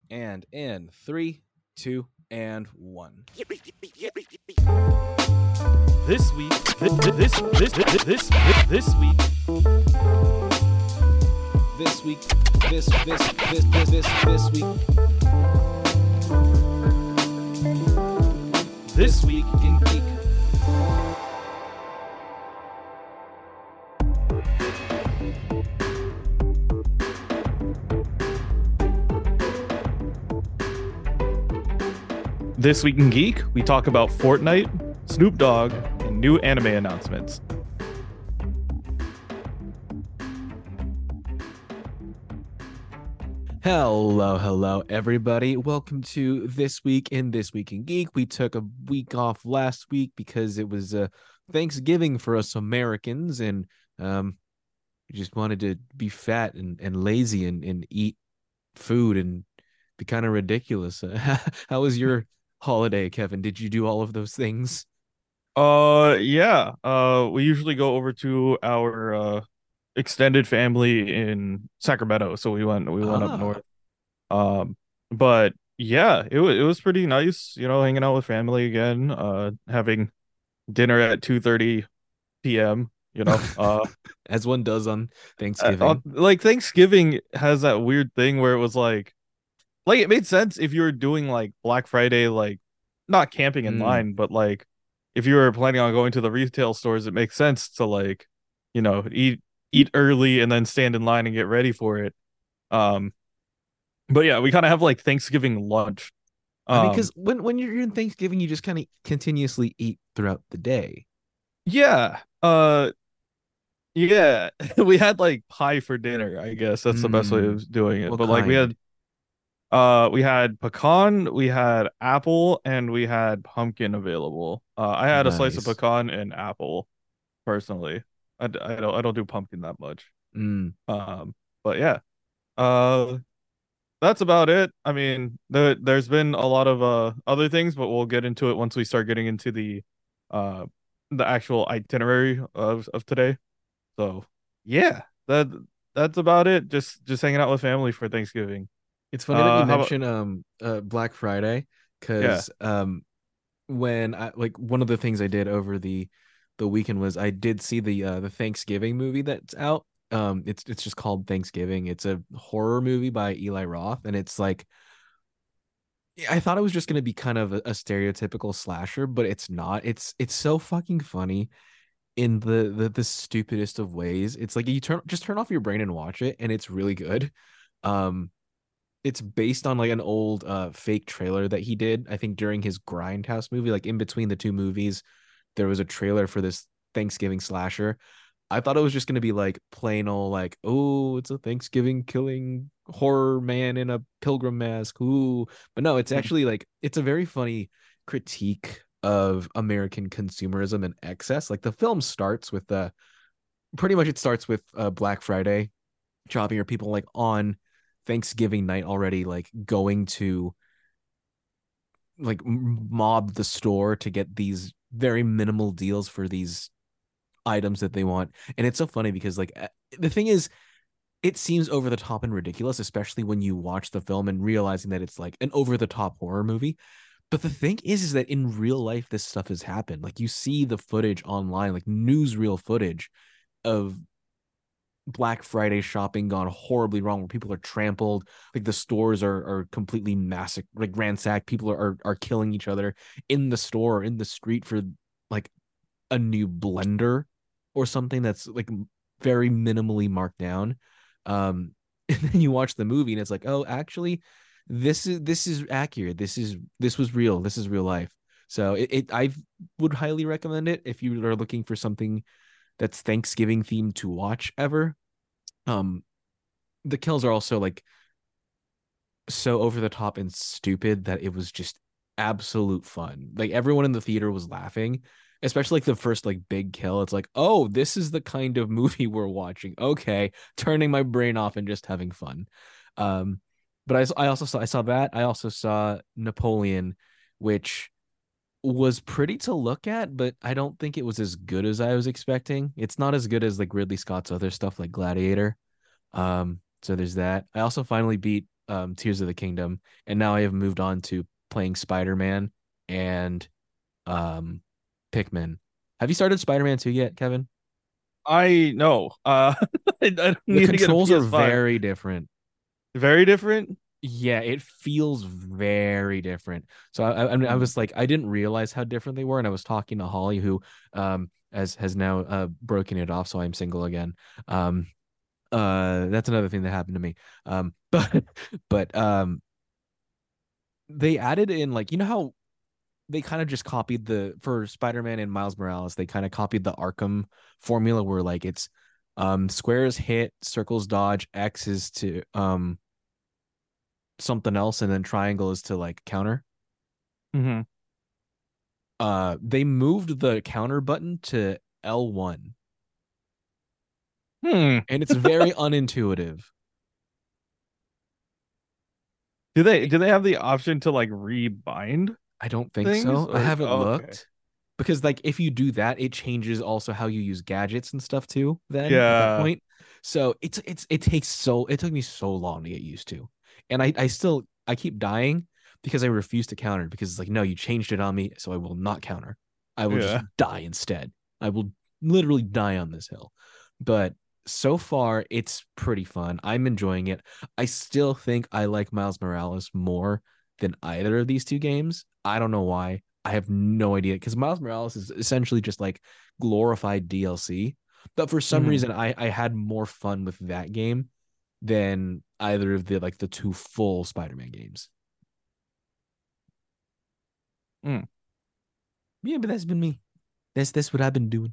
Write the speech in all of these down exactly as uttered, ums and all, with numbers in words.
And in three, two, and one. This week, this this this this this, this week, This week, this this this this this this week, this week in geek. This week in geek, we talk about Fortnite, Snoop Dogg, and new anime announcements. Hello, hello, everybody. Welcome to This Week in This Week in Geek. We took a week off last week because it was uh, Thanksgiving for us Americans, and um, we just wanted to be fat and, and lazy and, and eat food and be kind of ridiculous. How was your holiday, Kevin? Did you do all of those things? Uh, yeah. Uh, we usually go over to our uh extended family in Sacramento, so we went we went up Ah, north. Um, but yeah, it was it was pretty nice, you know, hanging out with family again. Uh, having dinner at two thirty p m. You know, uh. as one does on uh, uh, Thanksgiving. like Thanksgiving has that weird thing where it was like like it made sense if you were doing like Black Friday, like not camping in Mm, line, but like if you were planning on going to the retail stores, it makes sense to like, you know, eat eat early and then stand in line and get ready for it. Um, but yeah, we kind of have like Thanksgiving lunch. I mean, Um, because when when you're in Thanksgiving, you just kind of continuously eat throughout the day. yeah, uh, yeah, we had like pie for dinner. I guess that's the best way Mm, of doing it. what But like we kind? had Uh, we had pecan, we had apple, and we had pumpkin available. Uh, I had a slice of Nice. pecan and apple personally. I, d- I don't I don't do pumpkin that much. Mm. Um, but yeah. Uh, that's about it. I mean, there there's been a lot of uh other things, but we'll get into it once we start getting into the uh the actual itinerary of of today. So yeah, that that's about it. Just just hanging out with family for Thanksgiving. It's funny that you Uh, how about mention um uh Black Friday yeah. because um when I like one of the things I did over the the weekend was I did see the uh the Thanksgiving movie that's out. Um it's it's just called Thanksgiving. It's a horror movie by Eli Roth, and it's like I thought it was just gonna be kind of a, a stereotypical slasher, but it's not. It's it's so fucking funny in the, the the stupidest of ways. It's like you turn just turn off your brain and watch it, and it's really good. Um it's based on like an old uh fake trailer that he did, I think during his Grindhouse movie, like in between the two movies, there was a trailer for this Thanksgiving slasher. I thought it was just gonna be like plain old like, oh, it's a Thanksgiving killing horror man in a pilgrim mask. Ooh. But no, it's actually like it's a very funny critique of American consumerism and excess. Like the film starts with the pretty much it starts with uh Black Friday shopping, or people like on Thanksgiving night already like going to like mob the store to get these very minimal deals for these items that they want. And it's so funny because like uh, the thing is it seems over the top and ridiculous, especially when you watch the film and realizing that it's like an over the top horror movie. But the thing is, is that in real life, this stuff has happened. Like you see the footage online, like newsreel footage of Black Friday shopping gone horribly wrong, where people are trampled, like the stores are are completely massacred, like ransacked. People are, are are killing each other in the store, in the street for like a new blender or something that's like very minimally marked down. Um, and then you watch the movie and it's like, oh, actually, this is this is accurate. This is this was real. This is real life. So it, it I would highly recommend it if you are looking for something that's Thanksgiving themed to watch ever. Um, the kills are also like so over the top and stupid that it was just absolute fun. Like everyone in the theater was laughing, especially like the first like big kill. It's like, oh, this is the kind of movie we're watching. Okay, turning my brain off and just having fun. Um, but I I also saw I saw that. I also saw Napoleon, which was pretty to look at, but I don't think it was as good as I was expecting. It's not as good as like Ridley Scott's other stuff like Gladiator. Um, so there's that. I also finally beat um, Tears of the Kingdom, and now I have moved on to playing Spider-Man and um, Pikmin. Have you started Spider-Man two yet, Kevin? I know. Uh, I, I The need to get a controls are P S five. very different. Very different. Yeah, it feels very different. So I, I, mean, I Hmm. was like, I didn't realize how different they were, and I was talking to Holly, who um has has now uh broken it off, so I'm single again. Um, uh, that's another thing that happened to me. Um, but but um, they added in like you know how they kind of just copied the for Spider-Man and Miles Morales, they kind of copied the Arkham formula where like it's um squares hit, circles dodge, X is to um something else, and then triangle is to like counter. Hmm. Uh they moved the counter button to L one, Hmm. and it's very unintuitive. Do they It, do they have the option to like rebind I don't think things so. I or haven't oh, okay. looked because like if you do that, it changes also how you use gadgets and stuff too. Then at that Yeah. point, so it's it's it takes so it took me so long to get used to, and I I still I keep dying because I refuse to counter because it's like no, you changed it on me, so I will not counter. I will just Yeah. die instead. I will literally die on this hill. But so far, it's pretty fun. I'm enjoying it. I still think I like Miles Morales more than either of these two games. I don't know why. I have no idea because Miles Morales is essentially just like glorified D L C. But for some Hmm. reason, I I had more fun with that game than either of the like the two full Spider-Man games. Mm. Yeah, but that's been me. That's that's what I've been doing.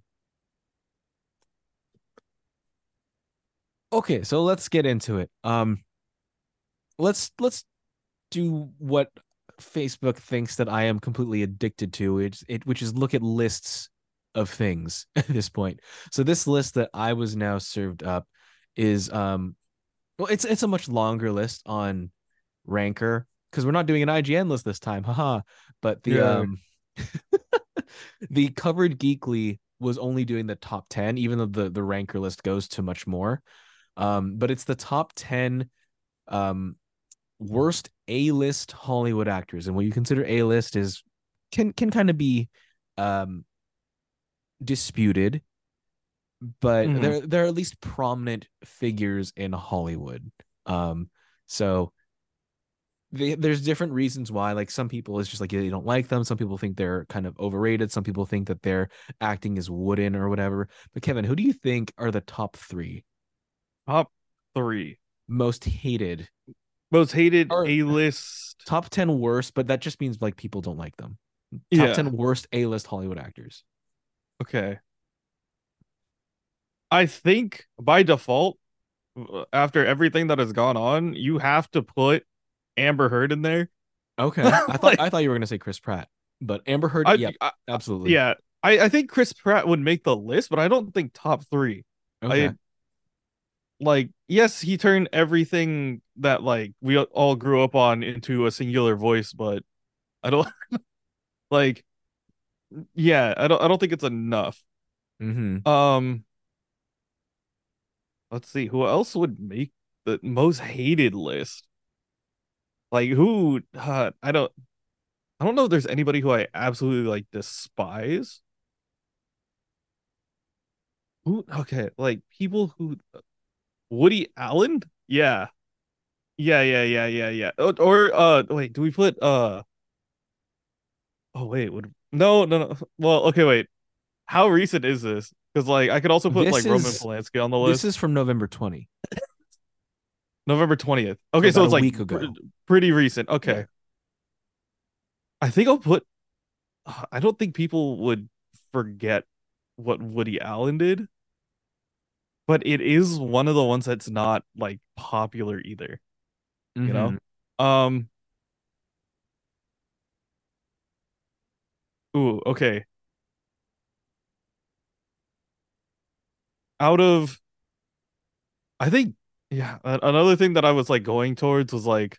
Okay, so let's get into it. Um, let's let's do what Facebook thinks that I am completely addicted to, which it which is look at lists of things at this point. So this list that I was now served up is um well it's it's a much longer list on Ranker because we're not doing an I G N list this time, haha. But the Yeah. um the covered geekly was only doing the top ten, even though the the Ranker list goes to much more. Um, but it's the top ten um worst A-list Hollywood actors, and what you consider A-list is can can kind of be um disputed, but Hmm. they're they're at least prominent figures in Hollywood. Um, so they, there's different reasons why. Like some people, it's just like they don't like them. Some people think they're kind of overrated. Some people think that their acting is wooden or whatever. But Kevin, who do you think are the top three Top three most hated most hated or A list. top ten worst? But that just means like people don't like them. Top Yeah. ten worst A-list Hollywood actors. Okay. I think by default, uh, after everything that has gone on, you have to put Amber Heard in there. Okay. I thought Like I thought you were gonna say Chris Pratt, but Amber Heard, I, yep, I, I absolutely. yeah, I, I think Chris Pratt would make the list, but I don't think top three. Okay. I like yes, he turned everything that like we all grew up on into a singular voice, but I don't like yeah, I don't I don't think it's enough. Mm-hmm. Um, let's see, who else would make the most hated list? Like who uh, I don't I don't know if there's anybody who I absolutely like despise. Who okay, like people who Woody Allen? Yeah. Yeah, yeah, yeah, yeah, yeah. Or, or uh wait, do we put uh oh wait, would no no no well okay wait. How recent is this? Because like I could also put This like Roman is Polanski on the this list. is from November twentieth, November twentieth. so Okay, so about a it's like week pr ago. pretty recent. Yeah. Okay. I think I'll put I don't think people would forget what Woody Allen did, but it is one of the ones that's not like popular either, you know? Mm-hmm. Um, ooh, okay. Out of I think yeah, a- another thing that I was like going towards was like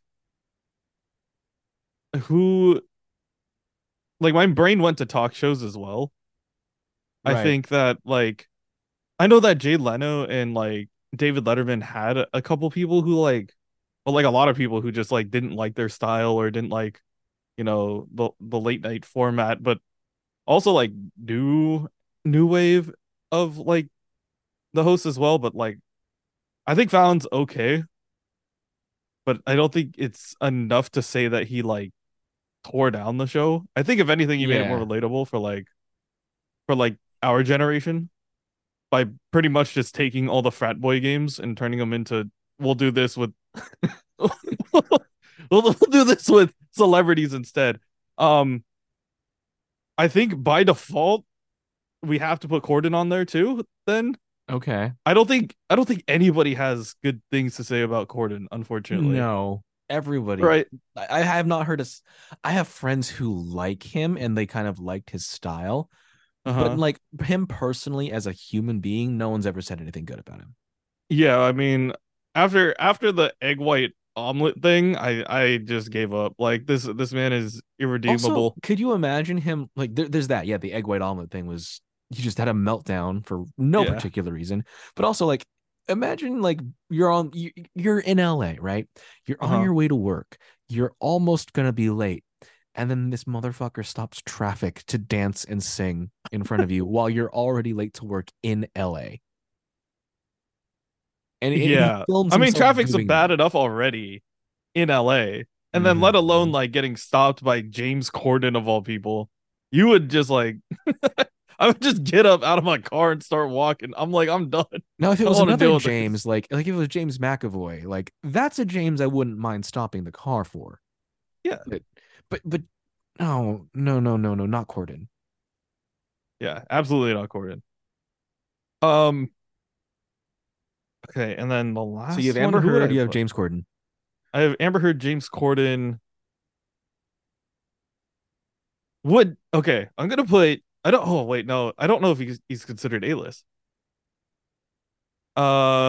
who like my brain went to talk shows as well. I Right. think that like I know that Jay Leno and like David Letterman had a, a couple people who like but like a lot of people who just like didn't like their style or didn't like, you know, the the late night format, but also like new new wave of like the host as well. But like I think Fallon's okay, but I don't think it's enough to say that he like tore down the show. I think if anything, he made it more Yeah. relatable for like for like our generation by pretty much just taking all the frat boy games and turning them into we'll do this with we'll, we'll do this with celebrities instead. Um, I think by default we have to put Corden on there too. Then Okay. I don't think I don't think anybody has good things to say about Corden, unfortunately. No, everybody. Right? I, I have not heard us. I have friends who like him and they kind of liked his style, Uh but huh. like him personally as a human being, no one's ever said anything good about him. Yeah, I mean, after after the egg white omelet thing, I I just gave up. Like this this man is Also, irredeemable. could you imagine him like there, there's that? Yeah, the egg white omelet thing was he just had a meltdown for no Yeah. particular reason, but also like imagine like you're on you, you're in L A, right? You're on Uh-huh. your way to work. You're almost gonna be late, and then this motherfucker stops traffic to dance and sing in front of you while you're already late to work in L A. And, and he Yeah. films I mean, himself traffic's doing bad that. enough already in L A. And then let alone Mhm. like getting stopped by James Corden of all people. You would just like I would just get up out of my car and start walking. I'm like, I'm done. I Now, if it don't was want to another deal with this. James, like like if it was James McAvoy, like that's a James I wouldn't mind stopping the car for. Yeah. But but but no, no, no, no, no, not Corden. Yeah, absolutely not Corden. Um, okay, and then the So you have last one, Amber who would Heard, I you have put? James Corden. I have Amber Heard, James Corden. Would okay, I'm gonna put I don't oh wait, no, I don't know if he's he's considered A-list. Uh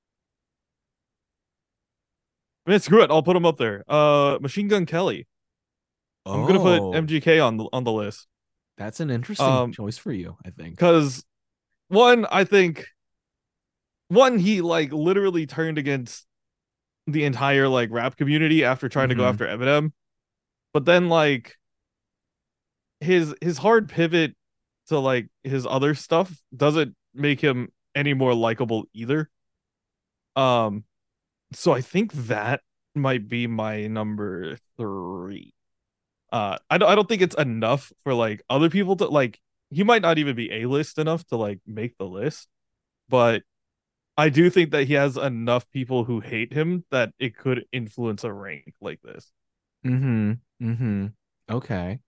man, screw it, I'll put him up there. Uh Machine Gun Kelly. I'm gonna put Oh, M G K on the on the list. that's an interesting Um, choice for you, I think. because one, I think one, he like literally turned against the entire like rap community after trying to go Mm-hmm. after Eminem. But then like his his hard pivot to like his other stuff doesn't make him any more likable either. Um, so I think that might be my number three. Uh, I don't I don't think it's enough for like other people to like. He might not even be a list enough to like make the list, but I do think that he has enough people who hate him that it could influence a rank like this. Mm-hmm. Mm-hmm. Okay.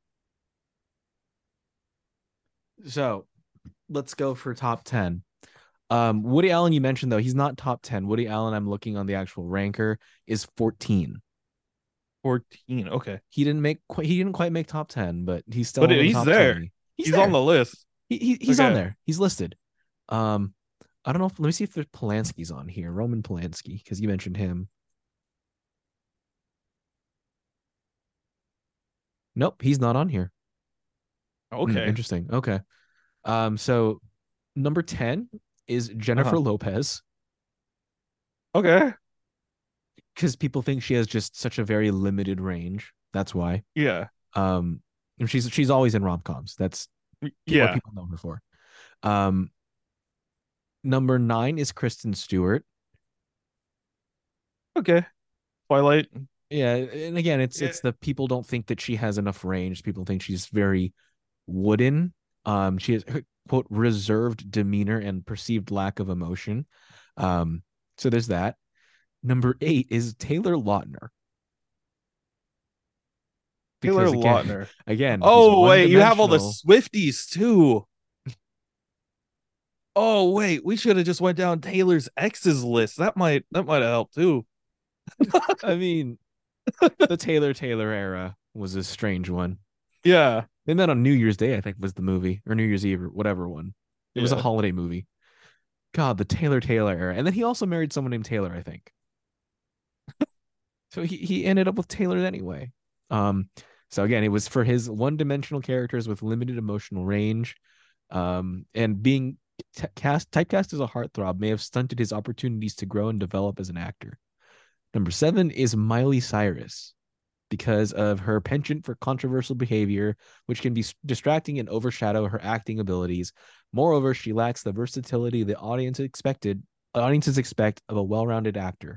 So let's go for top ten. Um, Woody Allen, you mentioned though, he's not top ten. Woody Allen, I'm looking on the actual ranker, is fourteen. fourteen. Okay. He didn't make quite he didn't quite make top ten, but he's still But on the he's top there. twenty. He's He's on there. the list. He, he he's on Okay. there. He's listed. Um, I don't know if let me see if there's Polanski's on here. Roman Polanski, because you mentioned him. Nope, he's not on here. Hmm, Okay. interesting. Okay. Um, so number ten is Uh-huh. Jennifer Lopez, Okay. because people think she has just such a very limited range. That's why. Yeah. Um, and she's she's always in rom coms. That's what Yeah. people know her for. Um, number nine is Kristen Stewart. Okay. Twilight. Yeah, and again, it's Yeah. it's the people don't think that she has enough range. People think she's very wooden. Um, she has quote reserved demeanor and perceived lack of emotion. Um, so there's that. Number eight is Taylor Lautner, Taylor because again, Lautner. again, he's Oh, one wait, you have all the dimensional. Swifties too. Oh, wait, we should have just went down Taylor's ex's list. That might that might have helped too. I mean, the Taylor Taylor era was a strange one. Yeah. They met on New Year's Day, I think, was the movie, or New Year's Eve, or whatever one. It was a Yeah. holiday movie. God, the Taylor Taylor era. And then he also married someone named Taylor, I think. So he, he ended up with Taylor anyway. Um, so again, it was for his one-dimensional characters with limited emotional range. Um, and being t- cast typecast as a heartthrob may have stunted his opportunities to grow and develop as an actor. Number seven is Miley Cyrus because of her penchant for controversial behavior, which can be distracting and overshadow her acting abilities. Moreover, she lacks the versatility the audience expected audiences expect of a well-rounded actor.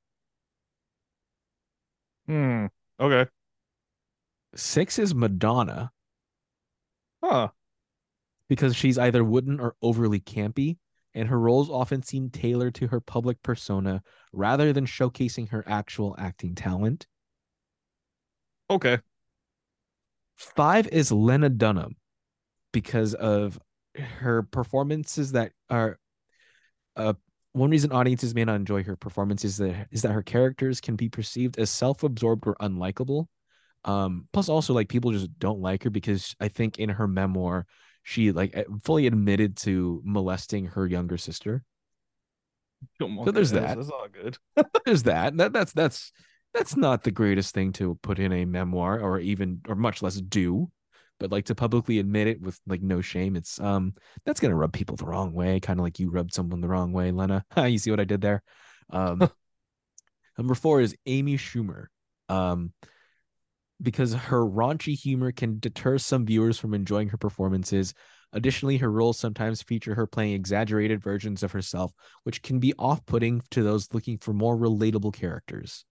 Hmm. Okay. Six is Madonna Huh. because she's either wooden or overly campy, and her roles often seem tailored to her public persona rather than showcasing her actual acting talent. Okay. Five is Lena Dunham because of her performances that are uh one reason audiences may not enjoy her performance is that is that her characters can be perceived as self-absorbed or unlikable. Um, plus also like people just don't like her because I think in her memoir she like eh, fully admitted to molesting her younger sister. Come So okay. there's That's, that. that's all good. There's that. That that's that's that's not the greatest thing to put in a memoir or even or much less do. But like to publicly admit it with like no shame, it's um that's gonna rub people the wrong way, kind of like you rubbed someone the wrong way, Lena. You see what I did there? Um, number four is Amy Schumer. Um, because her raunchy humor can deter some viewers from enjoying her performances. Additionally, her roles sometimes feature her playing exaggerated versions of herself, which can be off putting to those looking for more relatable characters.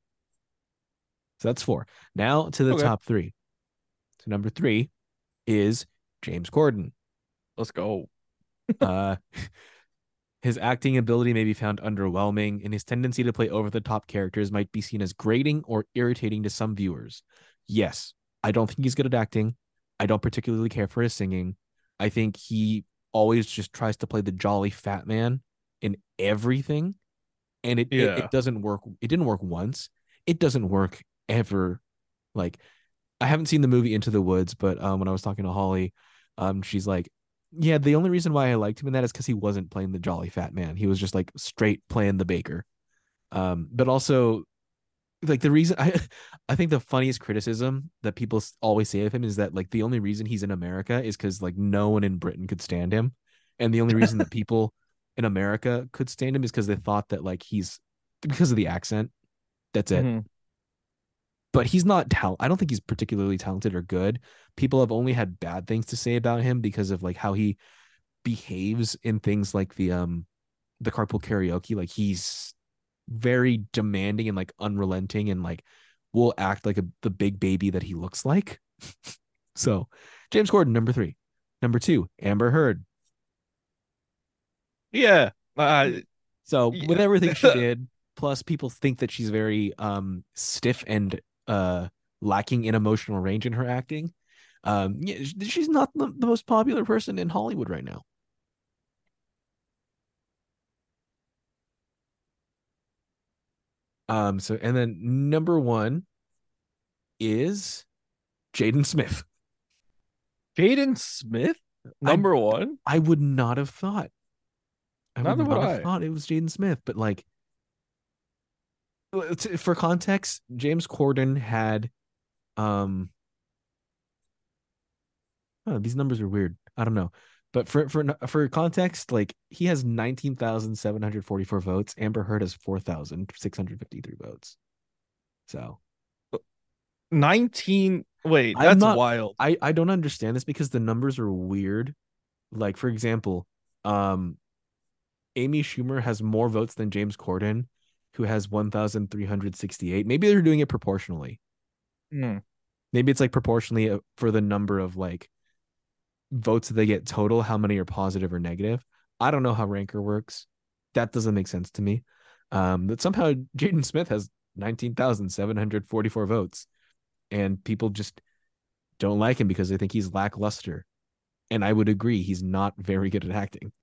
So that's four. Now to the Okay. top three. So number three is James Corden. Let's go. Uh, his acting ability may be found underwhelming, and his tendency to play over the top characters might be seen as grating or irritating to some viewers. Yes, I don't think he's good at acting. I don't particularly care for his singing. I think he always just tries to play the jolly fat man in everything, and it it, Yeah. it doesn't work. It didn't work once. It doesn't work ever. Like I haven't seen the movie Into the Woods, but um, when I was talking to Holly, um, she's like, "Yeah, the only reason why I liked him in that is because he wasn't playing the jolly fat man. He was just like straight playing the baker." Um, but also like the reason I, I think the funniest criticism that people always say of him is that like the only reason he's in America is because like no one in Britain could stand him, and the only reason that people in America could stand him is because they thought that like he's because of the accent. That's it, Hmm. but he's not talent. I don't think he's particularly talented or good. People have only had bad things to say about him because of like how he behaves in things like the um the carpool karaoke. Like he's very demanding and like unrelenting and like will act like a, the big baby that he looks like. So James Corden, number three. Number two, Amber Heard. Yeah. Uh, So with yeah. everything she did, plus people think that she's very um stiff and uh lacking in emotional range in her acting. Um, yeah, she's not the, the most popular person in Hollywood right now. Um, so and then number one is Jaden Smith. Jaden Smith, I number one. I would not have thought. I would Neither would not have I. thought it was Jaden Smith, but like for context, James Corden had um oh, these numbers are weird. I don't know. But for for for context, like he has nineteen thousand seven hundred forty-four votes. Amber Heard has four thousand six hundred fifty-three votes. So nineteen. Wait, I'm that's not wild. I I don't understand this because the numbers are weird. Like for example, um Amy Schumer has more votes than James Corden, who has one thousand three hundred sixty-eight. Maybe they're doing it proportionally. Hmm. Maybe it's like proportionally uh, for the number of like votes that they get total, how many are positive or negative. I don't know how Ranker works. That doesn't make sense to me. Um, but somehow Jaden Smith has nineteen thousand seven hundred forty-four votes, and people just don't like him because they think he's lackluster. And I would agree, he's not very good at acting.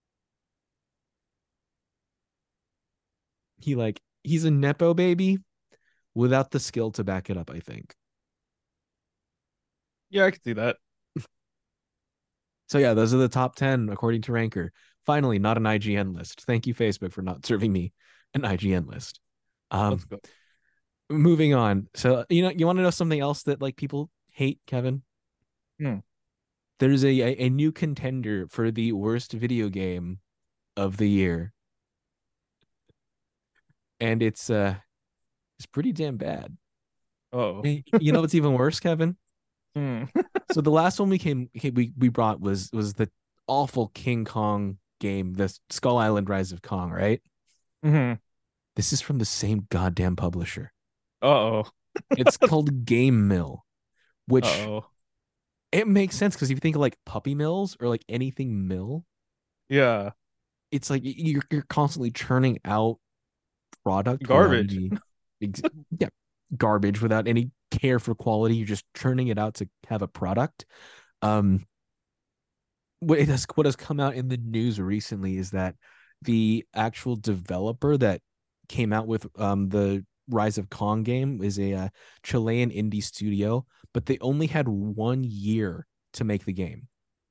He like he's a nepo baby without the skill to back it up, I think. Yeah, I can see that. So yeah, those are the top ten according to Ranker. Finally, not an I G N list. Thank you, Facebook, for not serving me an I G N list. Let's Um, go. moving on. So you know, you want to know something else that like people hate, Kevin? Hmm. There's a, a a new contender for the worst video game of the year, and it's uh is pretty damn bad. Oh. And you know what's even worse, Kevin? Hmm. So the last one we came we we brought was was the awful King Kong game, the Skull Island Rise of Kong, right? Hmm. This is from the same goddamn publisher. Uh-oh. It's called Game Mill, which Uh-oh. it makes sense because if you think of like puppy mills or like anything mill, Yeah. it's like you're you're constantly churning out product without Garbage. any yeah, garbage without any care for quality. You're just churning it out to have a product. Um, what it has what has come out in the news recently is that the actual developer that came out with um the Rise of Kong game is a uh, Chilean indie studio, but they only had one year to make the game.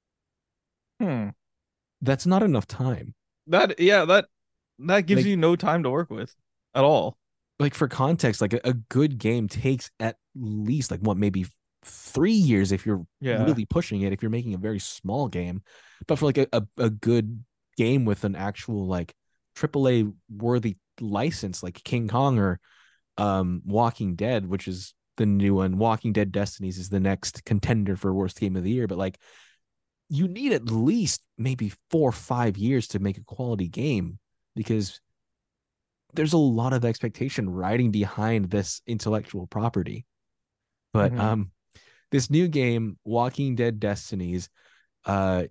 Hmm. That's not enough time. That yeah, that that gives Like you no time to work with at all. like for context, like a, a good game takes at least like what maybe three years if you're Yeah. really pushing it, if you're making a very small game. But for like a, a, a good game with an actual like triple A worthy license like King Kong or um Walking Dead, which is the new one. Walking Dead Destinies is the next contender for worst game of the year. But like you need at least maybe four or five years to make a quality game because there's a lot of expectation riding behind this intellectual property. But Hmm. um this new game, Walking Dead Destinies, uh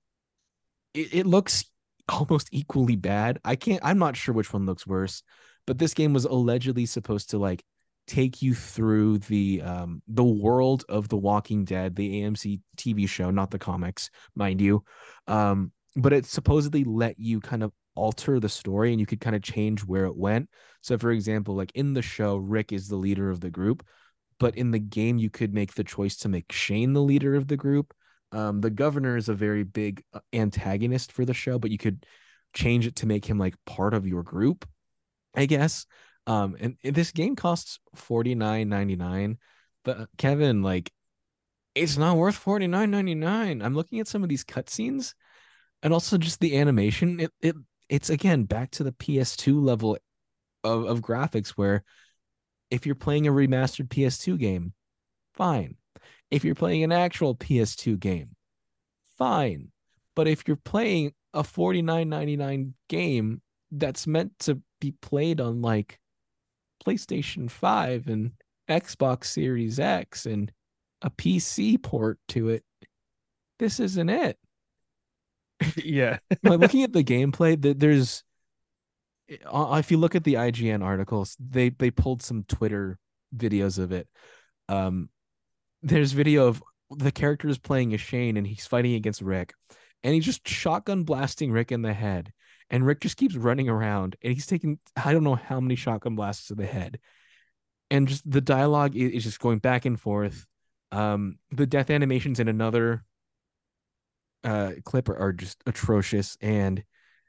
it, it looks almost equally bad. I can't I'm not sure which one looks worse, but this game was allegedly supposed to like take you through the um the world of The Walking Dead, the A M C T V show, not the comics, mind you. Um but it supposedly let you kind of alter the story and you could kind of change where it went. So for example, like in the show, Rick is the leader of the group, but in the game you could make the choice to make Shane the leader of the group. Um, the governor is a very big uh, antagonist for the show, but you could change it to make him like part of your group, I guess. Um, and, and this game costs forty nine ninety nine, but uh, Kevin, like, it's not worth forty nine ninety nine. I'm looking at some of these cutscenes and also just the animation. It it it's again back to the P S two level of, of graphics where if you're playing a remastered P S two game, fine. If you're playing an actual P S two game, fine. But if you're playing a forty nine ninety nine game that's meant to be played on like PlayStation five and Xbox Series X and a P C port to it, this isn't it. Yeah. By looking at the gameplay, there's uh, if you look at the I G N articles, they they pulled some Twitter videos of it. Um, there's video of the character is playing as Shane and he's fighting against Rick, and he's just shotgun blasting Rick in the head, and Rick just keeps running around, and he's taking I don't know how many shotgun blasts to the head, and just the dialogue is just going back and forth. Um, the death animations in another uh clip are, are just atrocious, and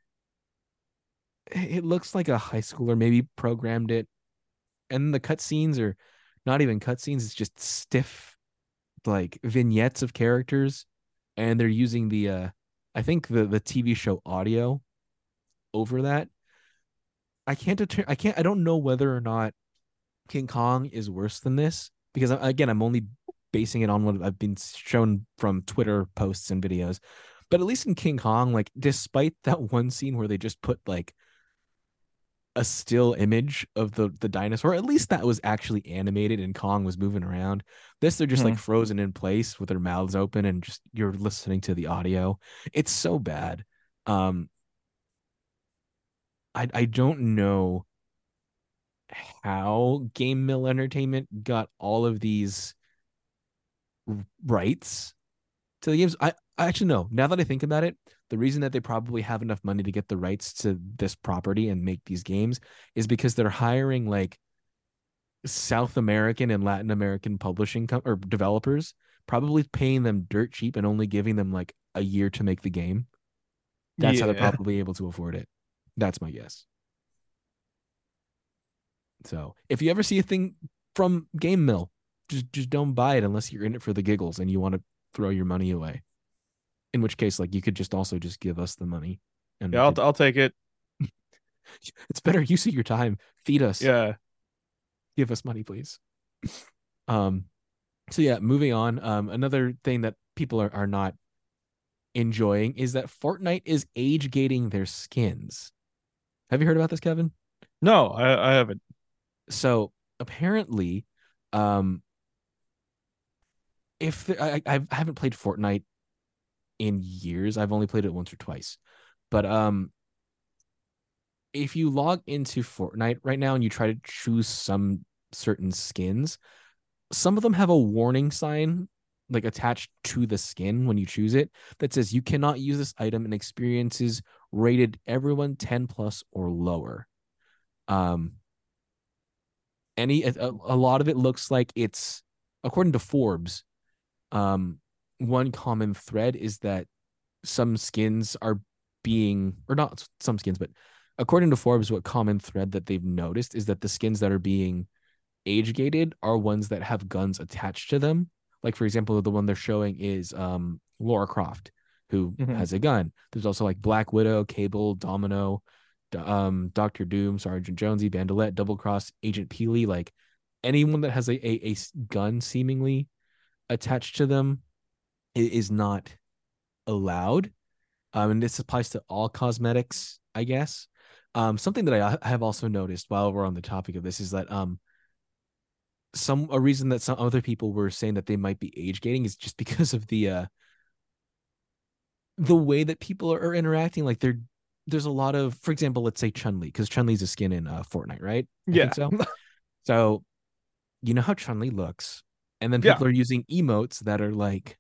it looks like a high schooler maybe programmed it, and the cutscenes are not even cutscenes; it's just stiff like vignettes of characters, and they're using the uh I think the the T V show audio over that. I can't deter I can't I don't know whether or not King Kong is worse than this because again I'm only basing it on what I've been shown from Twitter posts and videos. But at least in King Kong, like despite that one scene where they just put like a still image of the the dinosaur. At least that was actually animated and Kong was moving around. This they're just like Hmm. frozen in place with their mouths open and just you're listening to the audio. It's so bad. Um I I don't know how Game Mill Entertainment got all of these rights to the games. I, I actually know. Now that I think about it, the reason that they probably have enough money to get the rights to this property and make these games is because they're hiring like South American and Latin American publishing com- or developers, probably paying them dirt cheap and only giving them like a year to make the game. That's how they're Yeah. probably able to afford it. That's my guess. So if you ever see a thing from Game Mill, just just don't buy it unless you're in it for the giggles and you want to throw your money away. In which case, like you could just also just give us the money and we Yeah, I'll could. I'll take it. It's better use of your time. Feed us. Yeah. Give us money, please. Um, so yeah, moving on. Um, another thing that people are, are not enjoying is that Fortnite is age gating their skins. Have you heard about this, Kevin? No, I, I haven't. So apparently, um, if the, I, I haven't played Fortnite in years, I've only played it once or twice, but um, if you log into Fortnite right now and you try to choose some certain skins, some of them have a warning sign like attached to the skin when you choose it that says you cannot use this item in experiences rated everyone ten plus or lower. Um, any a, a lot of it looks like it's according to Forbes. Um, one common thread is that some skins are being, or not some skins, but according to Forbes, what common thread that they've noticed is that the skins that are being age gated are ones that have guns attached to them. Like for example, the one they're showing is um Laura Croft, who Mhm. has a gun. There's also like Black Widow, Cable, Domino, um, Doctor Doom, Sergeant Jonesy, Bandolette, Double Cross, Agent Peely. Like anyone that has a, a, a gun seemingly attached to them is not allowed. Um, and this applies to all cosmetics, I guess. Um, something that I, I have also noticed while we're on the topic of this is that um, some a reason that some other people were saying that they might be age gating is just because of the uh the way that people are, are interacting. Like they're there's a lot of, for example, let's say Chun Li, because Chun Li's a skin in uh, Fortnite, right? I think Yeah. so. So you know how Chun Li looks, and then Yeah. people are using emotes that are like,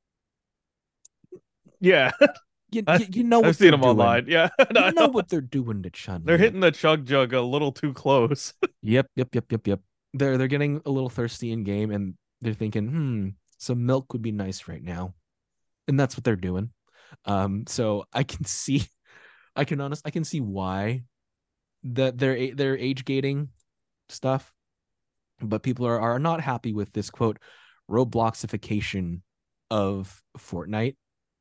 Yeah. you I, you, you know I've what seen they're them doing. online. Yeah. You I know know. what they're doing to Chun They're Li. hitting the chug jug a little too close. Yep, yep, yep, yep, yep. They're they're getting a little thirsty in game, and they're thinking, hmm, some milk would be nice right now, and that's what they're doing. Um, so I can see, I can honest, I can see why that they're they're age gating stuff, but people are are not happy with this quote Robloxification of Fortnite.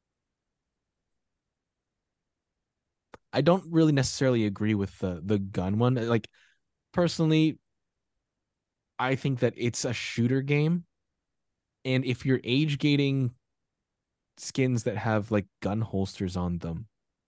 I don't really necessarily agree with the the gun one. Like personally, I think that it's a shooter game, and if you're age gating skins that have like gun holsters on them,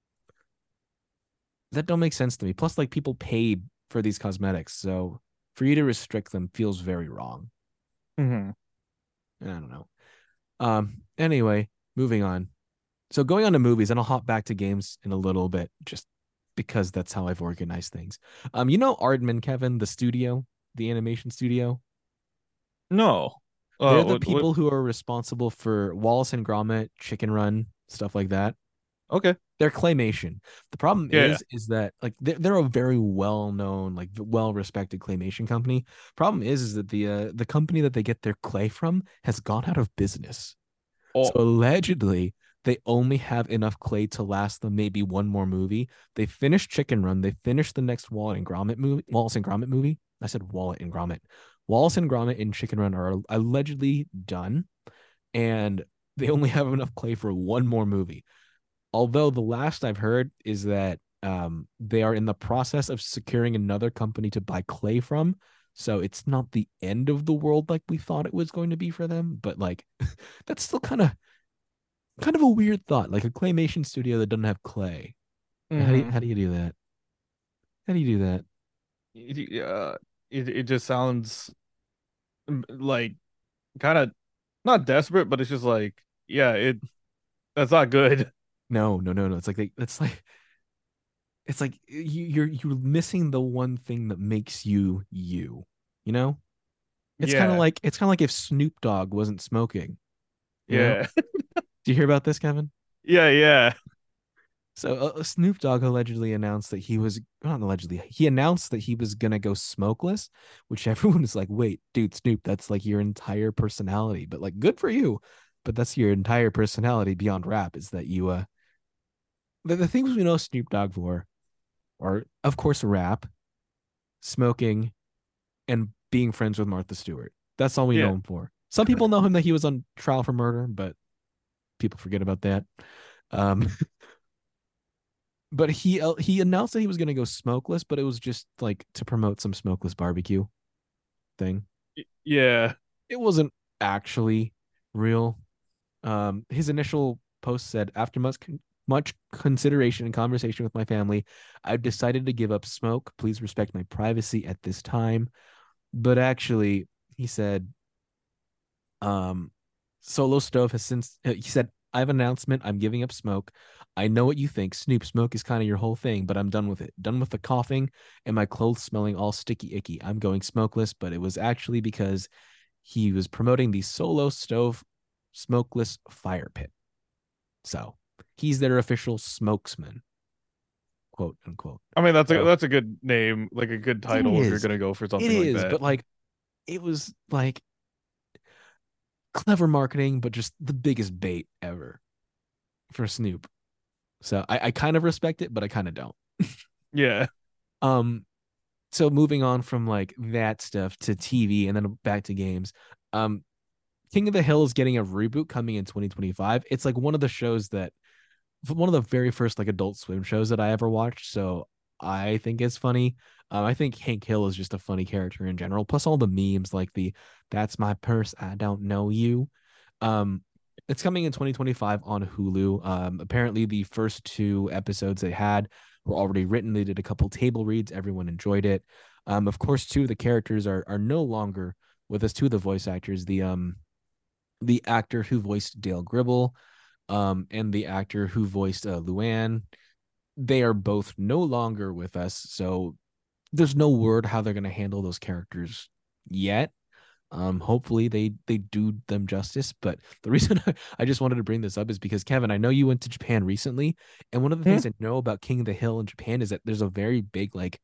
that don't make sense to me. Plus, like people paid for these cosmetics, so for you to restrict them feels very wrong. Hmm. I don't know. Um. Anyway, moving on. So going on to movies, and I'll hop back to games in a little bit, just because that's how I've organized things. Um. You know Aardman, Kevin, the studio, the animation studio. No. Uh, They're the what, what? people who are responsible for Wallace and Gromit, Chicken Run, stuff like that. Okay. They're claymation. The problem Yeah. Yeah. is, is that like they're, they're a very well known, like well respected claymation company. Problem is, is that the uh, the company that they get their clay from has gone out of business. So Oh. allegedly, they only have enough clay to last them maybe one more movie. They finished Chicken Run. They finished the next Wallet and Gromit movie. Wallace and Gromit movie. I said Wallet and Gromit. Wallace and Gromit and Chicken Run are allegedly done, and they only have enough clay for one more movie. Although the last I've heard is that um, they are in the process of securing another company to buy clay from. So it's not the end of the world like we thought it was going to be for them, but like that's still kind of kind of a weird thought, like a claymation studio that doesn't have clay. How do you, Hmm. how do you do that? How do you do that? It, uh, it it just sounds mm, like kind of not desperate, but it's just like, yeah, it that's not good. No, no, no, no. It's like they, it's like it's like you, you're you're missing the one thing that makes you you. You know, it's kind of Yeah. like it's kind of like if Snoop Dogg wasn't smoking. You know, Yeah. do you hear about this, Kevin? Yeah. Yeah. So uh, Snoop Dogg allegedly announced that he was not allegedly he announced that he was gonna go smokeless, which everyone is like, wait, dude, Snoop, that's like your entire personality. But like, good for you, but that's your entire personality beyond rap. Is that you? Uh, the, the things we know Snoop Dogg for are, of course, rap, smoking, and being friends with Martha Stewart. That's all we know Yeah. him for. Some people know him that he was on trial for murder, but people forget about that. Um, but he uh, he announced that he was going to go smokeless, but it was just like to promote some smokeless barbecue. thing. Y- Yeah. It wasn't actually real. Um, his initial post said, after much con- much consideration and conversation with my family, I've decided to give up smoke. Please respect my privacy at this time. But actually, he said, um, Solo Stove has since uh, he said, I have an announcement. I'm giving up smoke. I know what you think. Snoop, smoke is kind of your whole thing, but I'm done with it. Done with the coughing and my clothes smelling all sticky icky. I'm going smokeless, but it was actually because he was promoting the Solo Stove smokeless fire pit. So he's their official smokesman, quote unquote. I mean, that's a So that's a good name, like a good it title if you're is, gonna go for it something like is, that. but like it was like clever marketing, but just the biggest bait ever for Snoop. So I, I kind of respect it, but I kind of don't. Yeah. Um, so moving on from like that stuff to T V and then back to games. Um, King of the Hill is getting a reboot coming in twenty twenty-five. It's like one of the shows that one of the very first like Adult Swim shows that I ever watched. So I think it's funny. Um, I think Hank Hill is just a funny character in general. Plus all the memes like the "That's my purse, I don't know you." Um, it's coming in twenty twenty-five on Hulu. Um, apparently the first two episodes they had were already written. They did a couple table reads. Everyone enjoyed it. Um, of course, two of the characters are are no longer with us. Two of the voice actors. The um the actor who voiced Dale Gribble um, and the actor who voiced uh, Luann. They are both no longer with us, so there's no word how they're going to handle those characters yet. Um, hopefully they they do them justice. But the reason I, I just wanted to bring this up is because Kevin, I know you went to Japan recently, and one of the Hmm? things I know about King of the Hill in Japan is that there's a very big like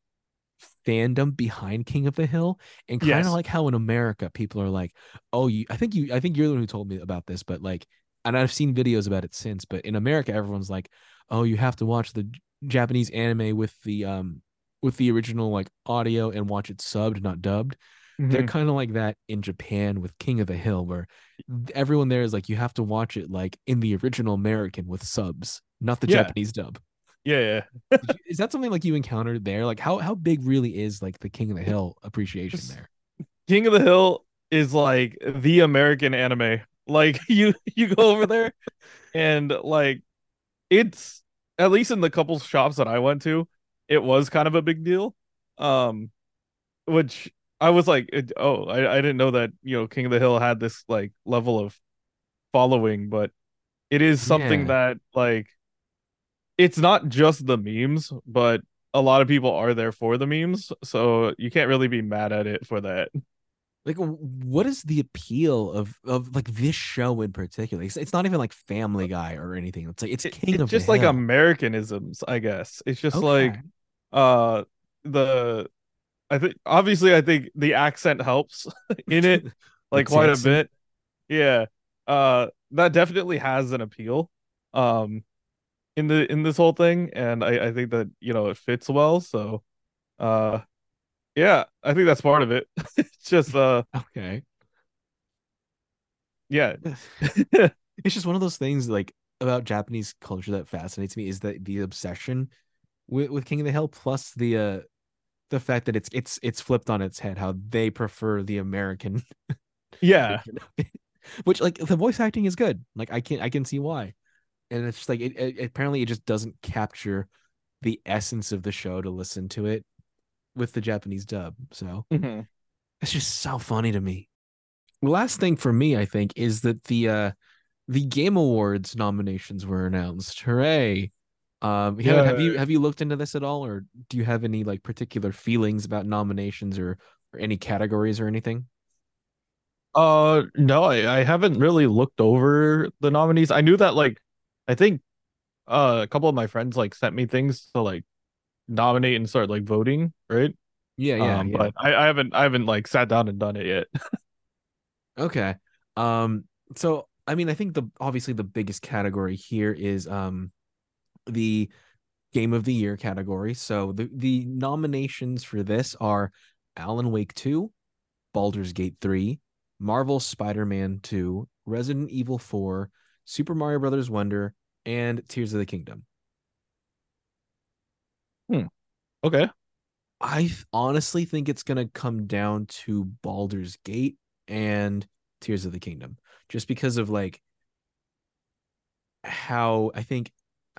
fandom behind King of the Hill, and kind of Yes. like how in America people are like, "Oh, you." I think you. I think you're the one who told me about this, but like, and I've seen videos about it since. But in America, everyone's like, "Oh, you have to watch the J- Japanese anime with the um with the original like audio and watch it subbed, not dubbed." They're Hmm. kind of like that in Japan with King of the Hill, where everyone there is like, you have to watch it like in the original American with subs, not the Yeah. Japanese dub. Yeah. Did you, is that something like you encountered there? Like how how big really is like the King of the Hill appreciation Yeah. there? King of the Hill is like the American anime. Like you you go over there and like it's at least in the couple shops that I went to, it was kind of a big deal. Um, which I was like, it, oh, I, I didn't know that, you know, King of the Hill had this like level of following, but it is something Yeah. that like it's not just the memes, but a lot of people are there for the memes, so you can't really be mad at it for that. Like what is the appeal of of like this show in particular? It's, it's not even like Family Guy or anything. It's like it's It, King it's of the just like Hill. Americanisms, I guess. It's just Okay. like uh the I think obviously I think the accent helps in it The like quite a Texan. bit. Yeah. Uh that definitely has an appeal um in the in this whole thing, and I I think that, you know, it fits well, so uh yeah, I think that's part of it. It's just uh Okay. yeah. It's just one of those things like about Japanese culture that fascinates me is that the obsession with, with King of the Hill plus the uh the fact that it's it's it's flipped on its head how they prefer the American Yeah. version of it. Which like the voice acting is good. Like I can I can see why. And it's just like it, it apparently it just doesn't capture the essence of the show to listen to it with the Japanese dub. So Mhm. it's just so funny to me. Last thing for me, I think, is that the uh the Game Awards nominations were announced. Hooray! Um, Kevin, Yeah. have you have you looked into this at all, or do you have any like particular feelings about nominations or or any categories or anything? Uh no, I, I haven't really looked over the nominees. I knew that like I think uh a couple of my friends like sent me things to like nominate and start like voting, right? Yeah, yeah, Um, yeah. but I, I haven't I haven't like sat down and done it yet. Okay. Um, so I mean, I think the obviously the biggest category here is um the Game of the Year category. So the the nominations for this are Alan Wake two, Baldur's Gate three, Marvel Spider-Man two, Resident Evil four, Super Mario Brothers Wonder, and Tears of the Kingdom. Hmm. Okay. I th- honestly think it's gonna come down to Baldur's Gate and Tears of the Kingdom, just because of like how I think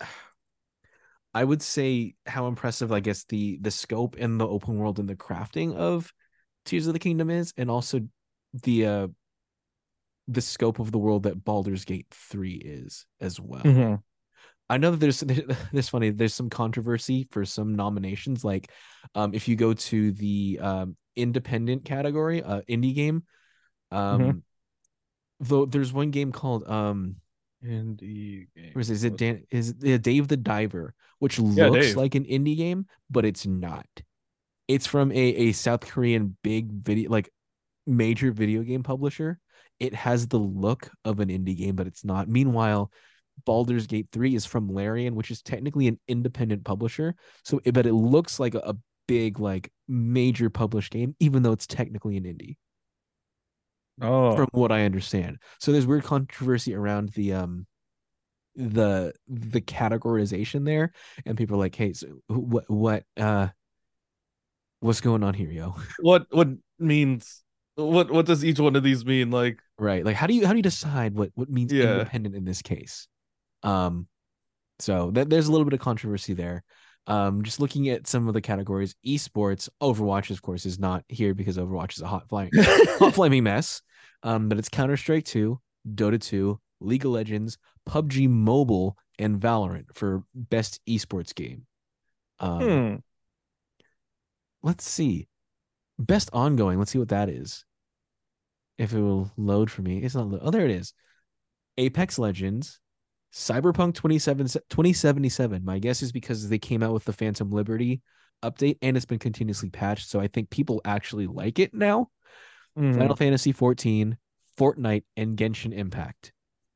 I would say how impressive I guess the the scope and the open world and the crafting of Tears of the Kingdom is, and also the uh the scope of the world that Baldur's Gate three is as well. Mm-hmm. I know that there's there's funny there's some controversy for some nominations. Like, um, if you go to the um independent category, uh, indie game, Mm-hmm. um, though there's one game called um, Indie where is game. it? Is it Let's Dan? Is it Dave the Diver, which Yeah, looks Dave. like an indie game, but it's not. It's from a a South Korean big video like major video game publisher. It has the look of an indie game, but it's not. Meanwhile, Baldur's Gate three is from Larian, which is technically an independent publisher. So, but it looks like a, a big, like major published game, even though it's technically an indie, from Oh, what I understand. So there's weird controversy around the um the the categorization there, and people are like, "Hey, so what what uh what's going on here, yo?" what what means what what does each one of these mean? Like, Right? Like, how do you how do you decide what what means yeah. independent in this case? Um, So that there's a little bit of controversy there. Um, just looking at some of the categories, esports, Overwatch, of course, is not here because Overwatch is a hot flying, hot flaming mess. Um, but it's Counter Strike two, Dota two, League of Legends, P U B G Mobile, and Valorant for best esports game. Um, Hmm. let's see, best ongoing. Let's see what that is. If it will load for me, it's not. Lo- oh, there it is. Apex Legends, Cyberpunk twenty-seven, twenty seventy-seven. My guess is because they came out with the Phantom Liberty update and it's been continuously patched. So I think people actually like it now. Final Hmm. Fantasy fourteen, Fortnite, and Genshin Impact.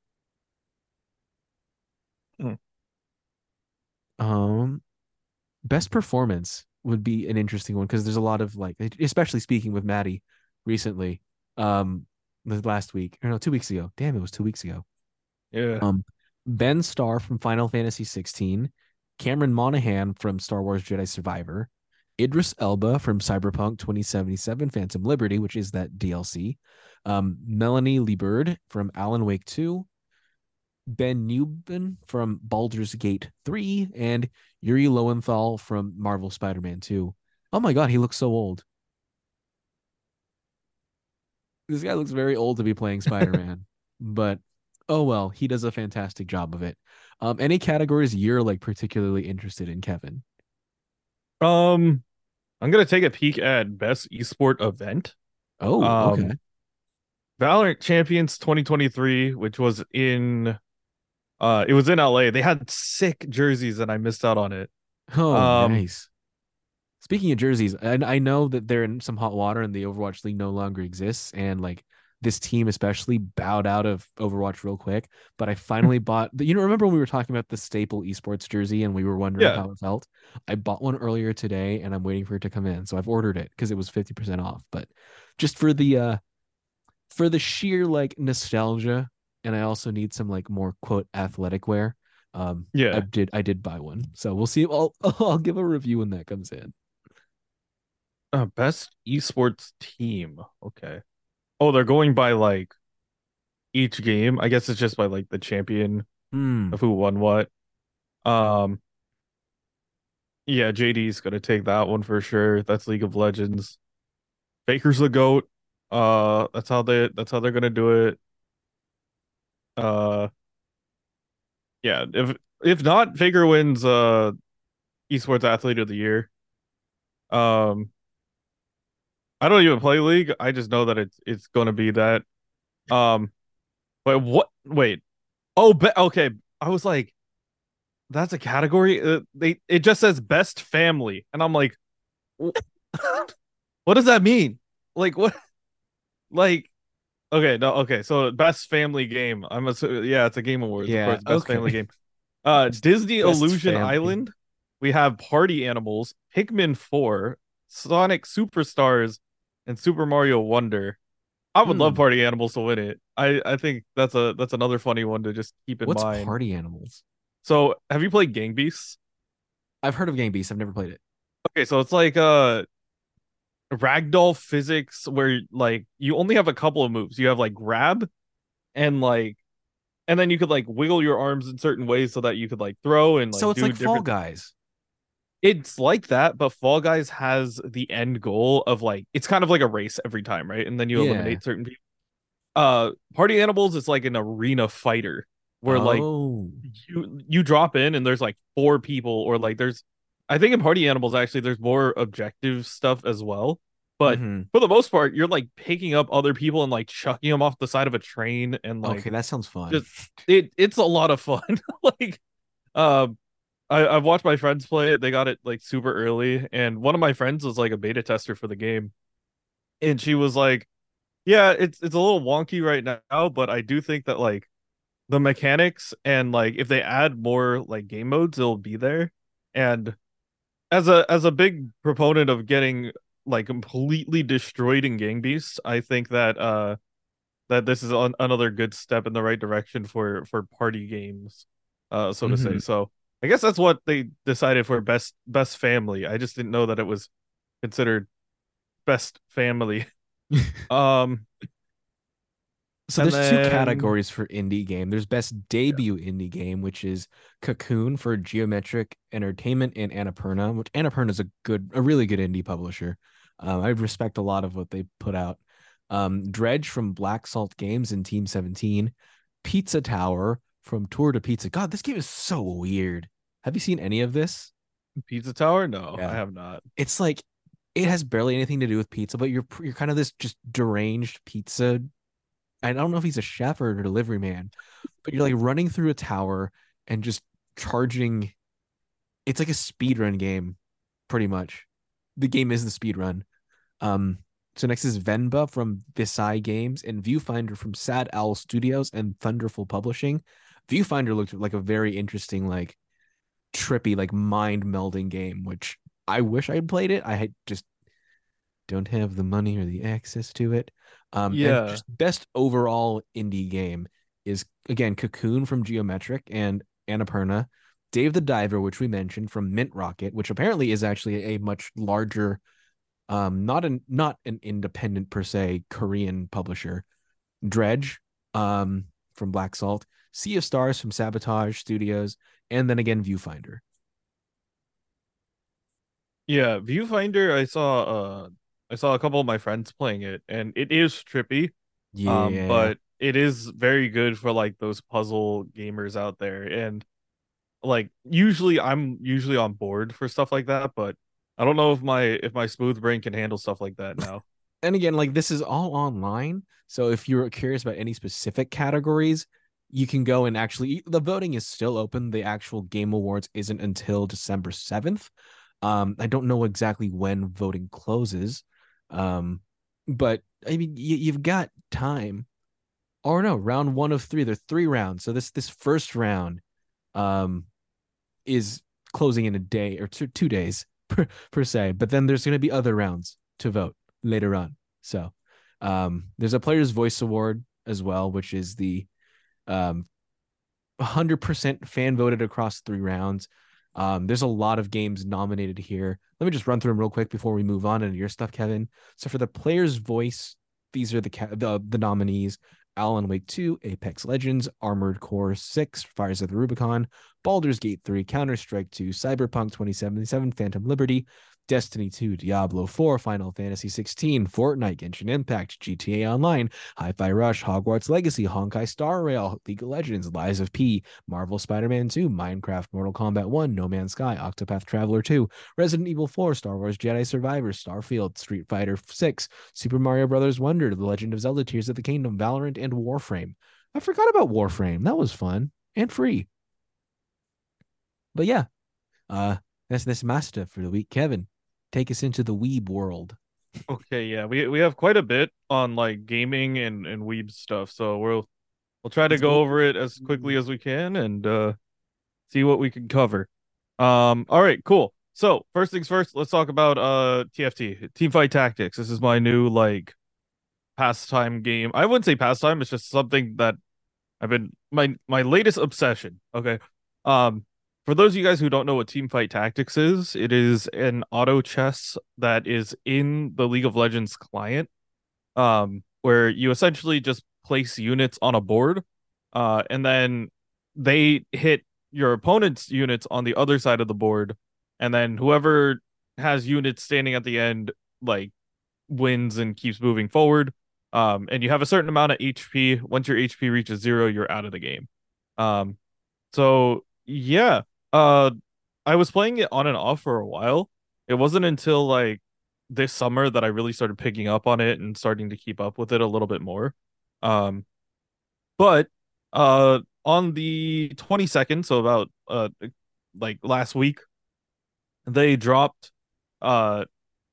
Hmm. Um, best performance would be an interesting one because there's a lot of like, especially speaking with Maddie recently, um, the last week or no, two weeks ago. Damn, it was two weeks ago. Yeah. Um, Ben Starr from Final Fantasy sixteen, Cameron Monaghan from Star Wars Jedi Survivor, Idris Elba from Cyberpunk twenty seventy-seven Phantom Liberty, which is that D L C, um, Melanie Lieberd from Alan Wake two, Ben Newman from Baldur's Gate three, and Yuri Lowenthal from Marvel Spider-Man two. Oh my god, he looks so old. This guy looks very old to be playing Spider-Man, but oh well, he does a fantastic job of it. Um, any categories you're like particularly interested in, Kevin? Um, I'm gonna take a peek at best esport event. Oh, okay. Um, Valorant Champions twenty twenty-three, which was in uh it was in L A. They had sick jerseys and I missed out on it. Oh, Um, nice. Speaking of jerseys, and I know that they're in some hot water and the Overwatch League no longer exists, and like this team especially bowed out of Overwatch real quick. But I finally bought the, you know, remember when we were talking about the staple esports jersey and we were wondering yeah. how it felt? I bought one earlier today and I'm waiting for it to come in. So I've ordered it because it was fifty percent off. But just for the uh for the sheer like nostalgia, and I also need some like more quote athletic wear. Um, I Yeah. did I did buy one. So we'll see. I'll I'll give a review when that comes in. Uh, best esports team. Okay. Oh, they're going by like each game. I guess it's just by like the champion Hmm. of who won what. Um, yeah, J D's gonna take that one for sure. That's League of Legends. Faker's the GOAT. Uh, that's how they that's how they're gonna do it. Uh, yeah, if if not, Faker wins uh esports athlete of the year. Um, I don't even play League. I just know that it's it's gonna be that. Um, but what? Wait. Oh, be, okay. I was like, that's a category. Uh, they it just says best family, and I'm like, what does that mean? Like what? Like okay, no, okay. So best family game. I'm a yeah, it's a Game Awards, of Yeah. course. Best family Okay. game. Uh, Best, Disney best Illusion family. Island. We have Party Animals, Pikmin four, Sonic Superstars, and Super Mario Wonder. I would love Hmm. Party Animals to win it. I I think that's a that's another funny one to just keep in What's mind. party animals? So, have you played Gang Beasts? I've heard of Gang Beasts. I've never played it. Okay, so it's like uh ragdoll physics where like you only have a couple of moves. You have like grab and like and then you could like wiggle your arms in certain ways so that you could like throw and So like it's do like Fall different. Guys. It's like that, but Fall Guys has the end goal of like it's kind of like a race every time, right? And then you Yeah. eliminate certain people. Uh, Party Animals is like an arena fighter where like Oh. you you drop in and there's like four people or like there's I think in Party Animals actually there's more objective stuff as well. But Mm-hmm. for the most part, you're like picking up other people and like chucking them off the side of a train and like Okay, that sounds fun. just it it's a lot of fun. Like um I, I've watched my friends play it. They got it like super early, and one of my friends was like a beta tester for the game, and she was like, "Yeah, it's it's a little wonky right now, but I do think that like the mechanics and like if they add more like game modes, it'll be there." And as a as a big proponent of getting like completely destroyed in Gang Beasts, I think that uh that this is an, another good step in the right direction for for party games, uh, so to say. Mm-hmm. So I guess that's what they decided for best best family. I just didn't know that it was considered best family. Um, So and there's two then categories for indie game. There's best yeah, debut indie game, which is Cocoon for Geometric Entertainment and Annapurna, which Annapurna is a good, a really good indie publisher. Um, I respect a lot of what they put out. Um, Dredge from Black Salt Games and Team seventeen, Pizza Tower from Tour to Pizza. God, this game is so weird. Have you seen any of this? Pizza Tower. No, I Yeah, have not. it's like it has barely anything to do with pizza, but you're you're kind of this just deranged pizza. I don't know if he's a chef or a delivery man, but you're like running through a tower and just charging. It's like a speed run game, pretty much. The game is the speed run. Um, so next is Venba from Visai Games and Viewfinder from Sad Owl Studios and Thunderful Publishing. Viewfinder looked like a very interesting, like trippy, like mind melding game, which I wish I had played it. I had just don't have the money or the access to it. Um, and Yeah, just best overall indie game is again Cocoon from Geometric and Annapurna, Dave the Diver, which we mentioned from Mint Rocket, which apparently is actually a much larger, um, not an not an independent per se Korean publisher. Dredge, um, from Black Salt, Sea of Stars from Sabotage Studios, and then again Viewfinder. yeah. Viewfinder. I saw uh I saw a couple of my friends playing it, and it is trippy. Um, Yeah. but it is very good for like those puzzle gamers out there. And like usually I'm usually on board for stuff like that, but I don't know if my if my smooth brain can handle stuff like that now. And again, like this is all online. So if you're curious about any specific categories, you can go and actually the voting is still open. The actual game awards isn't until December seventh. Um, I don't know exactly when voting closes. Um, but I mean you, you've got time. Or no, round one of three. There are three rounds. So this this first round um is closing in a day or two, two days per, per se. But then there's going to be other rounds to vote later on. So um, there's a Player's Voice Award as well, which is the um, one hundred percent fan voted across three rounds. Um, there's a lot of games nominated here. Let me just run through them real quick before we move on into your stuff, Kevin. So for the Player's Voice, these are the ca- the, the nominees: Alan Wake two, Apex Legends, Armored Core six, Fires of the Rubicon, Baldur's Gate three, Counter Strike two, Cyberpunk twenty seventy-seven, Phantom Liberty, Destiny two, Diablo four, Final Fantasy sixteen, Fortnite, Genshin Impact, G T A Online, Hi-Fi Rush, Hogwarts Legacy, Honkai Star Rail, League of Legends, Lies of P, Marvel Spider-Man two, Minecraft, Mortal Kombat one, No Man's Sky, Octopath Traveler two, Resident Evil four, Star Wars Jedi Survivor, Starfield, Street Fighter six, Super Mario Bros. Wonder, The Legend of Zelda Tears of the Kingdom, Valorant, and Warframe. I forgot about Warframe. That was fun and free. But yeah, uh, that's this master for the week. Kevin, take us into the weeb world. Okay, yeah, we we have quite a bit on like gaming and and weeb stuff, so we'll we'll try to Let's go go. over it as quickly as we can and uh see what we can cover. Um, all right, cool. So first things first, let's talk about uh T F T, Team Fight Tactics. This is my new like pastime game. I wouldn't say pastime, it's just something that I've been my my latest obsession. Okay. Um For those of you guys who don't know what Teamfight Tactics is, it is an auto chess that is in the League of Legends client, um, where you essentially just place units on a board, uh, and then they hit your opponent's units on the other side of the board, and then whoever has units standing at the end, like, wins and keeps moving forward. Um, and you have a certain amount of H P. Once your H P reaches zero, you're out of the game. Um, so yeah, uh, I was playing it on and off for a while. It wasn't until like this summer that I really started picking up on it and starting to keep up with it a little bit more. Um, but uh, on the twenty-second, so about uh like last week, they dropped uh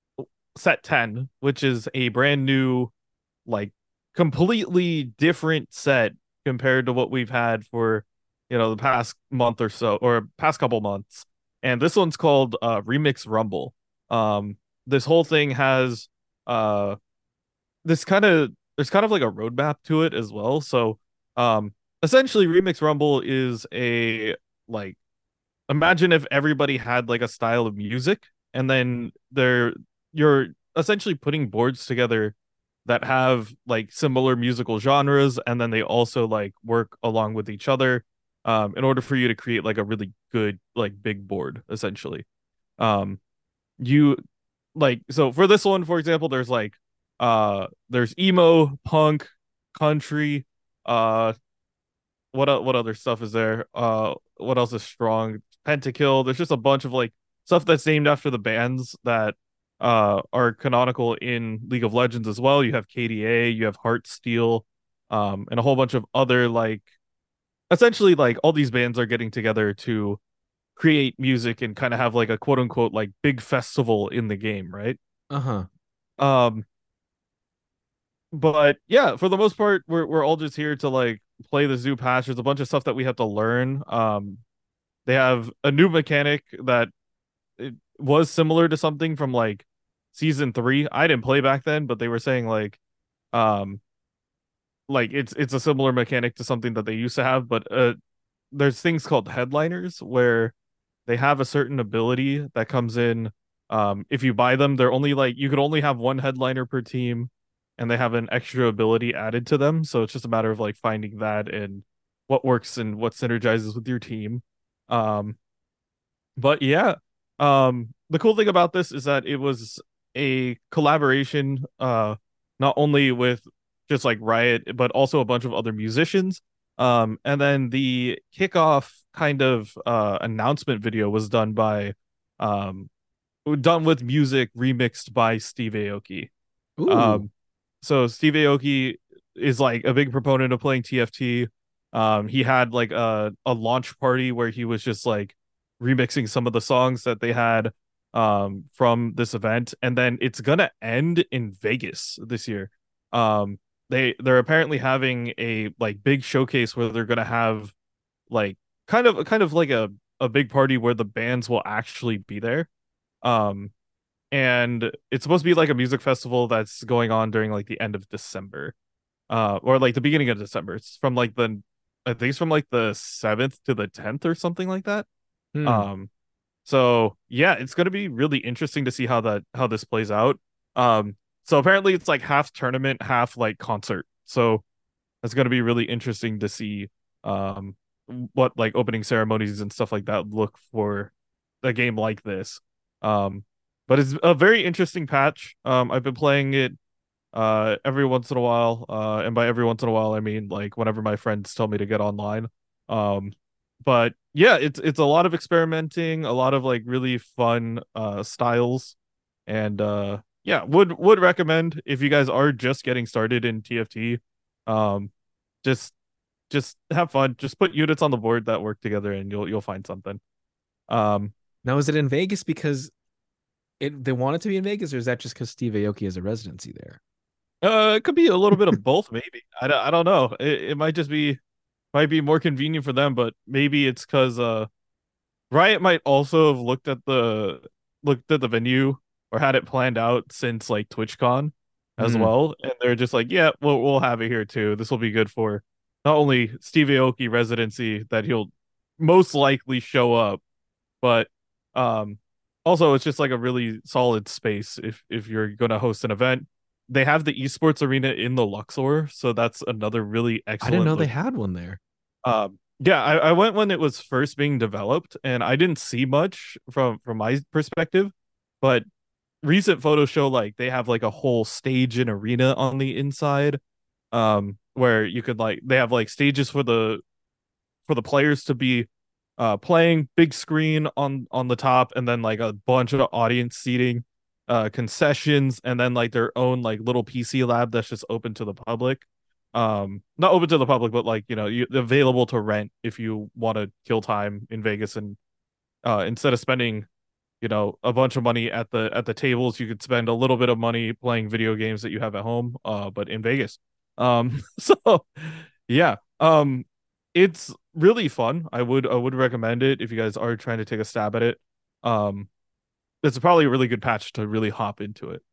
set ten, which is a brand new, like, completely different set compared to what we've had for, you know, the past month or so, or past couple months. And this one's called uh Remix Rumble. Um this whole thing has uh this kind of there's kind of like a roadmap to it as well. So um essentially Remix Rumble is a, like, imagine if everybody had like a style of music, and then they're you're essentially putting boards together that have like similar musical genres, and then they also like work along with each other, um in order for you to create like a really good, like, big board essentially. um you like so for this one, for example, there's like uh there's emo, punk, country, uh what o- what other stuff is there? Uh, what else is strong? Pentakill. There's just a bunch of like stuff that's named after the bands that uh are canonical in League of Legends as well. You have K D A, you have Heartsteel, um, and a whole bunch of other, like, essentially like all these bands are getting together to create music and kind of have like a quote unquote like big festival in the game, right? Uh-huh. Um, but yeah, for the most part, we're we're all just here to like play the zoo patch. There's a bunch of stuff that we have to learn. Um, they have a new mechanic that it was similar to something from like season three. I didn't play back then, but they were saying like um like it's it's a similar mechanic to something that they used to have, but uh there's things called headliners where they have a certain ability that comes in. Um, if you buy them, they're only like you could only have one headliner per team, and they have an extra ability added to them. So it's just a matter of like finding that and what works and what synergizes with your team. Um, but yeah, um, the cool thing about this is that it was a collaboration, uh, not only with just like Riot, but also a bunch of other musicians. Um, and then the kickoff kind of uh announcement video was done by, um, done with music remixed by Steve Aoki. Ooh. Um, so Steve Aoki is like a big proponent of playing T F T. Um, he had like a a launch party where he was just like remixing some of the songs that they had um from this event, and then it's gonna end in Vegas this year. Um, they they're apparently having a like big showcase where they're gonna have like kind of kind of like a a big party where the bands will actually be there. Um, and it's supposed to be like a music festival that's going on during like the end of December, uh, or like the beginning of December. It's from like the, I think it's from like the seventh to the tenth or something like that. Hmm. Um, so yeah, it's gonna be really interesting to see how that how this plays out. Um, so apparently it's like half tournament, half like concert. So it's gonna be really interesting to see um what like opening ceremonies and stuff like that look for a game like this. Um, but it's a very interesting patch. Um, I've been playing it uh every once in a while. Uh, and by every once in a while, I mean like whenever my friends tell me to get online. Um, but yeah, it's it's a lot of experimenting, a lot of like really fun uh styles, and uh yeah, would would recommend if you guys are just getting started in T F T. Um, just just have fun. Just put units on the board that work together, and you'll you'll find something. Um, Now, is it in Vegas because it they want it to be in Vegas, or is that just because Steve Aoki has a residency there? uh, it could be a little bit of both, maybe. I don't, I don't know. It, it might just be might be more convenient for them, but maybe it's because uh Riot might also have looked at the looked at the venue or had it planned out since like TwitchCon as Hmm. well, and they're just like, yeah, we'll we'll have it here too. This will be good for not only Steve Aoki residency that he'll most likely show up. But um also it's just like a really solid space if if you're going to host an event. They have the esports arena in the Luxor, so that's another really I didn't excellent know they look. had one there. Um yeah, I, I went when it was first being developed and I didn't see much from from my perspective, but recent photos show like they have like a whole stage and arena on the inside, um where you could like they have like stages for the for the players to be uh playing, big screen on on the top, and then like a bunch of audience seating, uh concessions, and then like their own like little P C lab that's just open to the public. Um not open to the public, but like, you know, you, available to rent if you want to kill time in Vegas, and uh instead of spending, you know, a bunch of money at the at the tables, you could spend a little bit of money playing video games that you have at home, uh but in Vegas. Um so yeah. Um it's really fun. I would I would recommend it if you guys are trying to take a stab at it. Um it's probably a really good patch to really hop into it.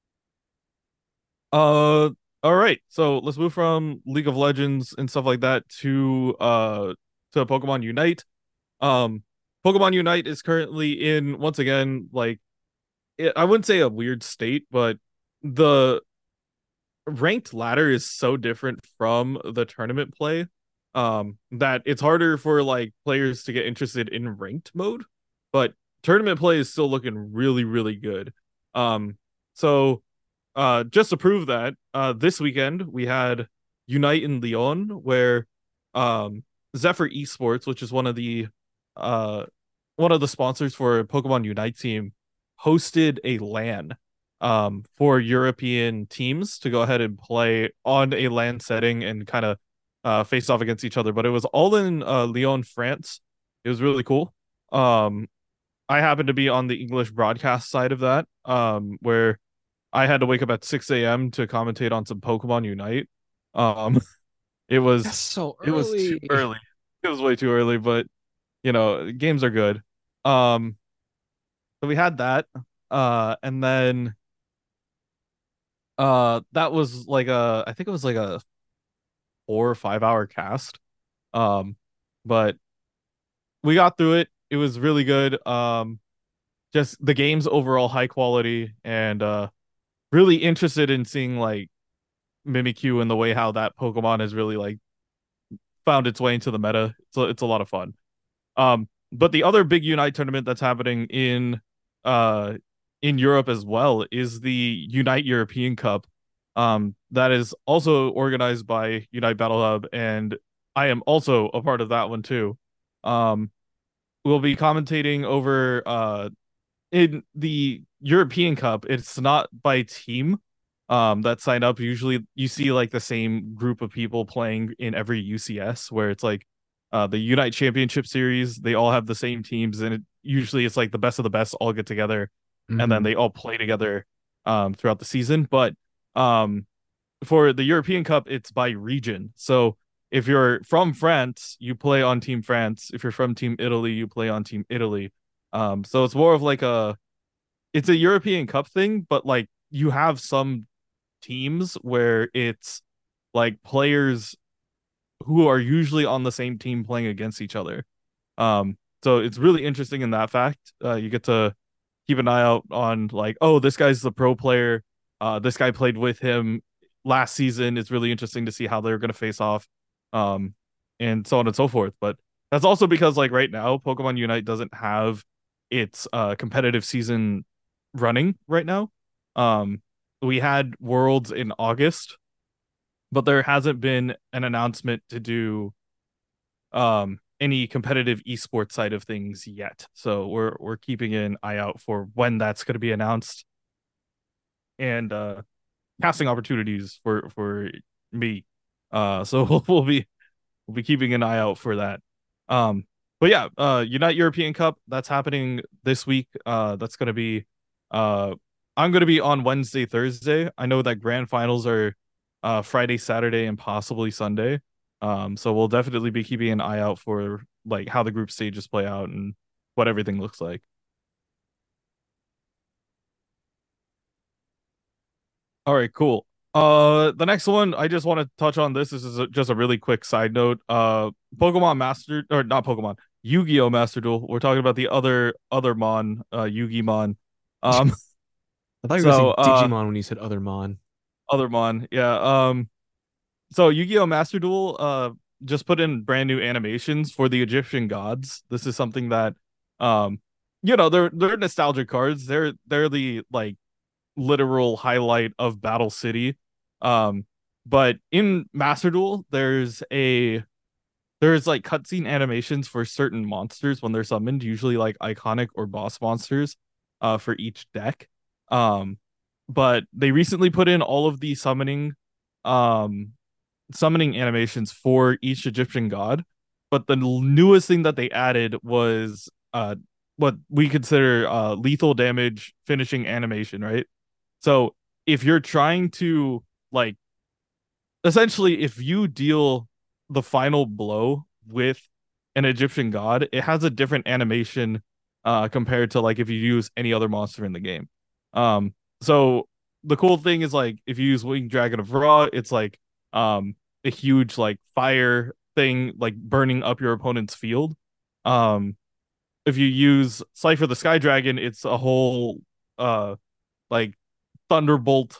Uh all right. So let's move from League of Legends and stuff like that to uh to Pokemon Unite. Um Pokemon Unite is currently in, once again, like, it, I wouldn't say a weird state, but the ranked ladder is so different from the tournament play, um that it's harder for like players to get interested in ranked mode, but tournament play is still looking really really good. Um so uh just to prove that, uh this weekend we had Unite in Lyon, where um Zephyr Esports, which is one of the uh one of the sponsors for Pokemon Unite team, hosted a LAN um for European teams to go ahead and play on a LAN setting and kind of uh face off against each other. But it was all in uh Lyon, France. It was really cool. Um I happened to be on the English broadcast side of that, um where I had to wake up at six a m to commentate on some Pokemon Unite. Um it That's was so it was too early. early. It was way too early, but you know, games are good. Um so we had that. Uh and then uh that was like a, I think it was like a four or five hour cast. Um but we got through it. It was really good. Um just the game's overall high quality, and uh really interested in seeing like Mimikyu and the way how that Pokemon has really like found its way into the meta. It's a, it's a lot of fun. Um, but the other big Unite tournament that's happening in uh in Europe as well is the Unite European Cup. Um, that is also organized by Unite Battle Hub, and I am also a part of that one too. Um, we'll be commentating over uh in the European Cup. It's not by team um that sign up. Usually you see like the same group of people playing in every U C S, where it's like uh the Unite Championship Series, they all have the same teams, and it usually it's like the best of the best all get together and then Mhm. they all play together um throughout the season. But um for the European Cup, it's by region. So if you're from France, you play on Team France. If you're from Team Italy, you play on Team Italy. Um, so it's more of like a, it's a European Cup thing, but like you have some teams where it's like players who are usually on the same team playing against each other. Um, so it's really interesting in that fact. Uh, you get to keep an eye out on like, oh, this guy's the pro player. Uh, this guy played with him last season. It's really interesting to see how they're going to face off, um, and so on and so forth. But that's also because like right now, Pokemon Unite doesn't have its uh competitive season running right now. Um, we had Worlds in August, but there hasn't been an announcement to do um any competitive esports side of things yet. So we're we're keeping an eye out for when that's going to be announced, and uh casting opportunities for for me. Uh so we'll, we'll be we'll be keeping an eye out for that. Um but yeah, uh Unite European Cup, that's happening this week. Uh that's going to be uh I'm going to be on Wednesday, Thursday. I know that grand finals are uh Friday, Saturday, and possibly Sunday. Um so we'll definitely be keeping an eye out for like how the group stages play out and what everything looks like. All right, cool. Uh, the next one I just want to touch on, this. This is a, just a really quick side note. Uh, Pokemon Master, or not Pokemon, Yu-Gi-Oh! Master Duel. We're talking about the other other Mon, uh, Yu-Gi-Mon. Um, I thought you were gonna so say uh, Digimon when you said other Mon. other Mon, yeah. Um, so Yu-Gi-Oh! Master Duel, uh, just put in brand new animations for the Egyptian gods. This is something that, um, you know, they're they're nostalgic cards. They're they're the like literal highlight of Battle City. Um, but in Master Duel, there's a there's like cutscene animations for certain monsters when they're summoned, usually like iconic or boss monsters, uh, for each deck. Um, but they recently put in all of the summoning, um, summoning animations for each Egyptian god. But the newest thing that they added was uh what we consider uh lethal damage finishing animation, right? So if you're trying to like essentially if you deal the final blow with an Egyptian god, it has a different animation uh compared to like if you use any other monster in the game. Um so the cool thing is like if you use Winged Dragon of Ra, it's like um a huge like fire thing like burning up your opponent's field. Um if you use Cypher the Sky Dragon, it's a whole uh like thunderbolt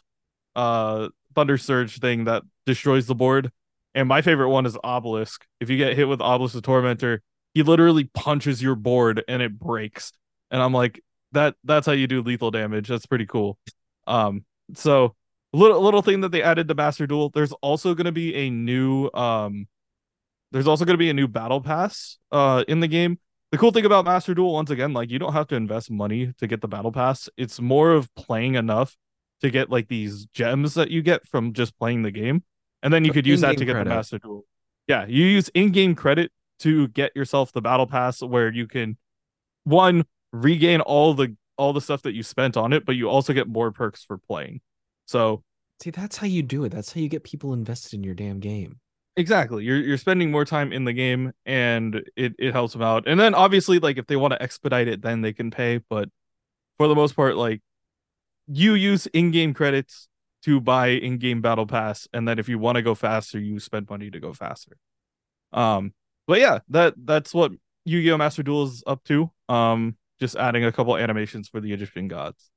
uh thunder surge thing that destroys the board. And my favorite one is Obelisk. If you get hit with Obelisk the Tormentor, he literally punches your board and it breaks. And I'm like, that that's how you do lethal damage. That's pretty cool. Um, so little little thing that they added to Master Duel. There's also gonna be a new um there's also gonna be a new battle pass uh in the game. The cool thing about Master Duel, once again, like you don't have to invest money to get the battle pass. It's more of playing enough to get like these gems that you get from just playing the game. And then you So could use that in-game to get the credit. Master Duel. Yeah, you use in-game credit to get yourself the battle pass where you can one regain all the all the stuff that you spent on it, but you also get more perks for playing. So See, that's how you do it. That's how you get people invested in your damn game. exactly. You're you're spending more time in the game and it, it helps them out. And then obviously like if they want to expedite it, then they can pay. But for the most part, like you use in-game credits to buy in-game battle pass, and then if you want to go faster, you spend money to go faster. Um, but yeah, that that's what Yu-Gi-Oh! Master Duel is up to. Um, just adding a couple animations for the Egyptian gods.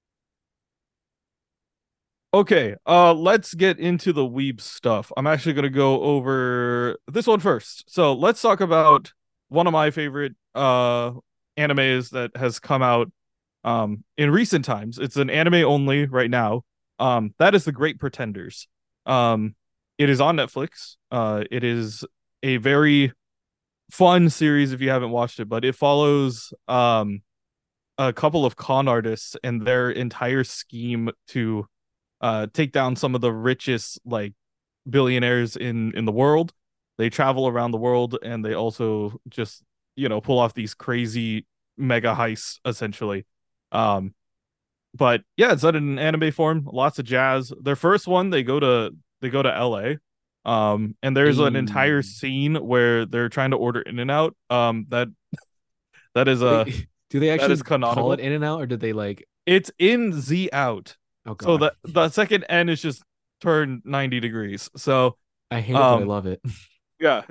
Okay, uh, let's get into the weeb stuff. I'm actually gonna go over this one first. So let's talk about one of my favorite uh animes that has come out um in recent times. It's an anime only right now. Um, that is The Great Pretenders. Um, it is on Netflix. Uh, it is a very fun series if you haven't watched it, but it follows um a couple of con artists and their entire scheme to uh take down some of the richest like billionaires in in the world. They travel around the world and they also just, you know, pull off these crazy mega heists essentially. Um but yeah, it's done in anime form, lots of jazz. Their first one, they go to they go to L A. Um and there's an Hey, entire scene where they're trying to order In and Out. Um that that is a wait, do they that is actually call it canonical. In and Out, or did they like? It's in Z Out. Oh So God, the the second N is just turned ninety degrees. So I hate it, but I um love it. yeah.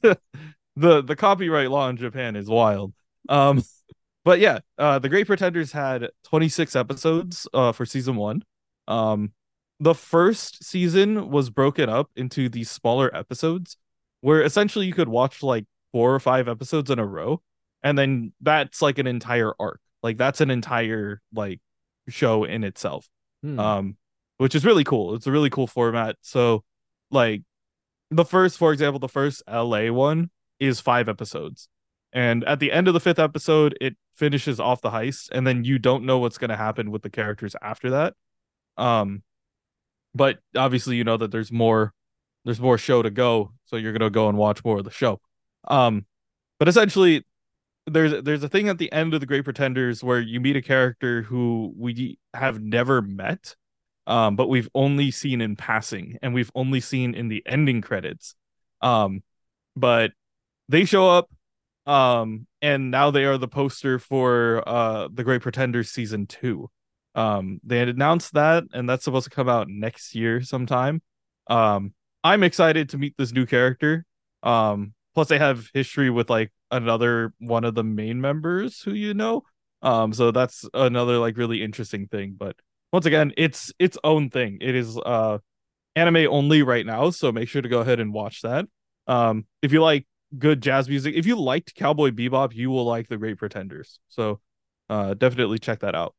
the the copyright law in Japan is wild. Um but yeah, uh The Great Pretenders had twenty-six episodes uh for season one. Um the first season was broken up into these smaller episodes where essentially you could watch like four or five episodes in a row and then that's like an entire arc. Like that's an entire like show in itself. Hmm. Um which is really cool. It's a really cool format. So like the first, for example, the first L A one is five episodes. And at the end of the fifth episode, it finishes off the heist, and then you don't know what's going to happen with the characters after that. Um, but obviously, you know that there's more, there's more show to go, so you're gonna go and watch more of the show. Um, but essentially, there's there's a thing at the end of The Great Pretenders where you meet a character who we have never met, um, but we've only seen in passing, and we've only seen in the ending credits. Um, but they show up, um, and now they are the poster for uh The Great Pretenders season two. Um, they had announced that, and that's supposed to come out next year sometime. Um, I'm excited to meet this new character. Um, plus they have history with like another one of the main members who you know. Um, so that's another like really interesting thing. But once again, it's its own thing. It is uh anime only right now, so make sure to go ahead and watch that. Um, if you like good jazz music, if you liked Cowboy Bebop, you will like The Great Pretenders. So uh definitely check that out.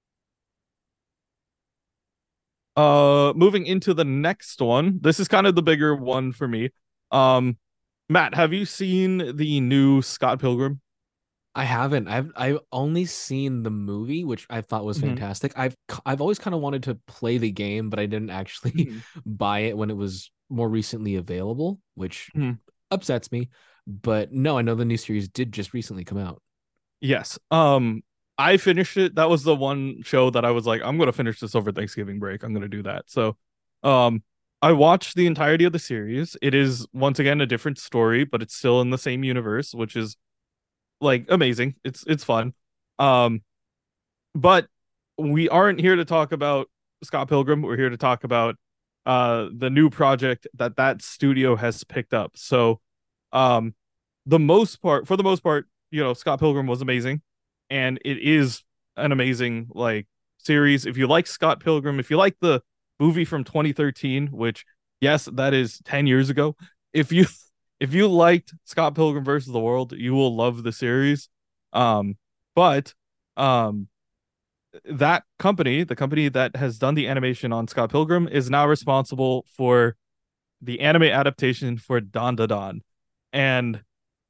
Uh, moving into the next one. This is kind of the bigger one for me. Um, Matt, have you seen the new Scott Pilgrim? I haven't. I've I've only seen the movie, which I thought was Mm-hmm. fantastic. I've c- I've always kind of wanted to play the game, but I didn't actually Mm-hmm. buy it when it was more recently available, which Mm-hmm. upsets me. But no, I know the new series did just recently come out. Yes. Um, I finished it. That was the one show that I was like, I'm gonna finish this over Thanksgiving break. I'm gonna do that. So, um, I watched the entirety of the series. It is once again a different story, but it's still in the same universe, which is like amazing. It's it's fun. Um, but we aren't here to talk about Scott Pilgrim. We're here to talk about uh the new project that that studio has picked up. So, um, the most part, for the most part, you know, Scott Pilgrim was amazing, and it is an amazing like series. If you like Scott Pilgrim, if you like the movie from twenty thirteen, which yes, that is ten years ago. If you if you liked Scott Pilgrim versus the World, you will love the series. Um, but um that company, the company that has done the animation on Scott Pilgrim, is now responsible for the anime adaptation for Don Da Don. And